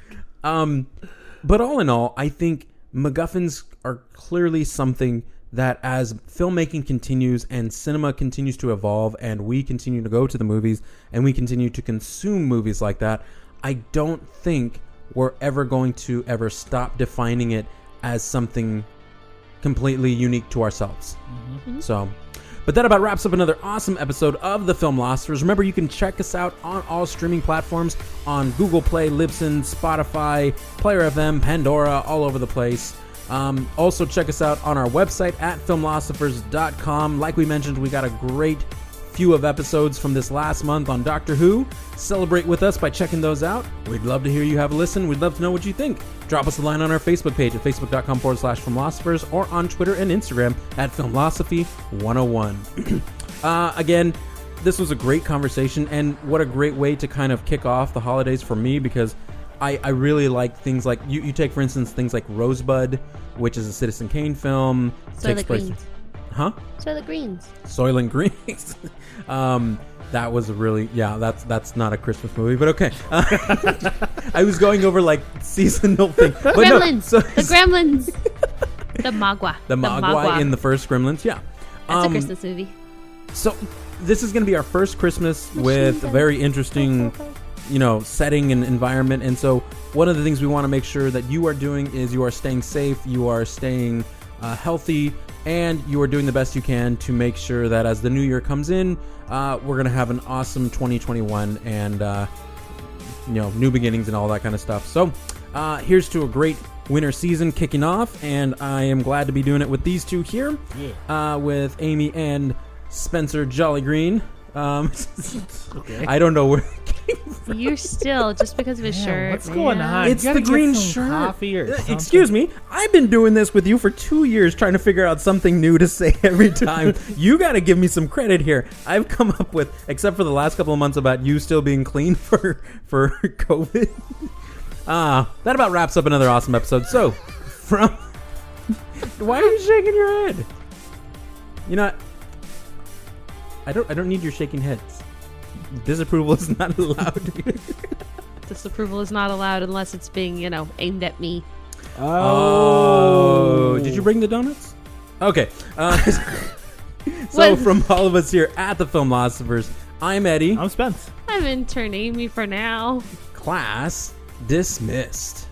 Um, but all in all, I think MacGuffins are clearly something that as filmmaking continues and cinema continues to evolve and we continue to go to the movies and we continue to consume movies like that, I don't think we're ever going to ever stop defining it as something completely unique to ourselves. Mm-hmm. So, but that about wraps up another awesome episode of The Filmlosophers. Remember, you can check us out on all streaming platforms on Google Play, Libsyn, Spotify, Player F M, Pandora, all over the place. Um, also, check us out on our website at filmlosophers dot com. Like we mentioned, we got a great few of episodes from this last month on Doctor Who. Celebrate with us by checking those out. We'd love to hear you have a listen. We'd love to know what you think. Drop us a line on our Facebook page at facebook.com forward slash filmlosophers or on Twitter and Instagram at filmlosophy one oh one. uh, again, this was a great conversation, and what a great way to kind of kick off the holidays for me, because I, I really like things like, you, you take, for instance, things like Rosebud, which is a Citizen Kane film. Soylent Greens. Huh? Soylent Greens. Soylent Greens. um, that was really, yeah, that's that's not a Christmas movie, but okay. Uh, I was going over like seasonal thing. But Gremlins. No, so, the Gremlins. the Mogwai. The, the Mogwai, Mogwai in the first Gremlins, yeah. That's um, a Christmas movie. So this is going to be our first Christmas with a very interesting, you know, setting and environment. And so one of the things we want to make sure that you are doing is you are staying safe, you are staying uh, healthy, and you are doing the best you can to make sure that as the new year comes in, uh, we're going to have an awesome twenty twenty-one and, uh, you know, new beginnings and all that kind of stuff. So uh, here's to a great winter season kicking off, and I am glad to be doing it with these two here, yeah. uh, with Amy and Spencer Jolly Green. Um, okay. I don't know where You're still just because of his Damn, shirt. what's man. going on? It's You gotta the get green some shirt. coffee or Uh, something. Excuse me. I've been doing this with you for two years trying to figure out something new to say every time. You got to give me some credit here. I've come up with, except for the last couple of months about you still being clean for, for COVID. Ah, that about wraps up another awesome episode. So, from... Why are you shaking your head? You know, I don't I don't need your shaking heads. Disapproval is not allowed. Disapproval is not allowed unless it's being, you know, aimed at me. Oh, did you bring the donuts? Okay. Uh, so What? from all of us here at the Filmlosophers, I'm Eddie. I'm Spence. I'm intern Amy for now. Class dismissed.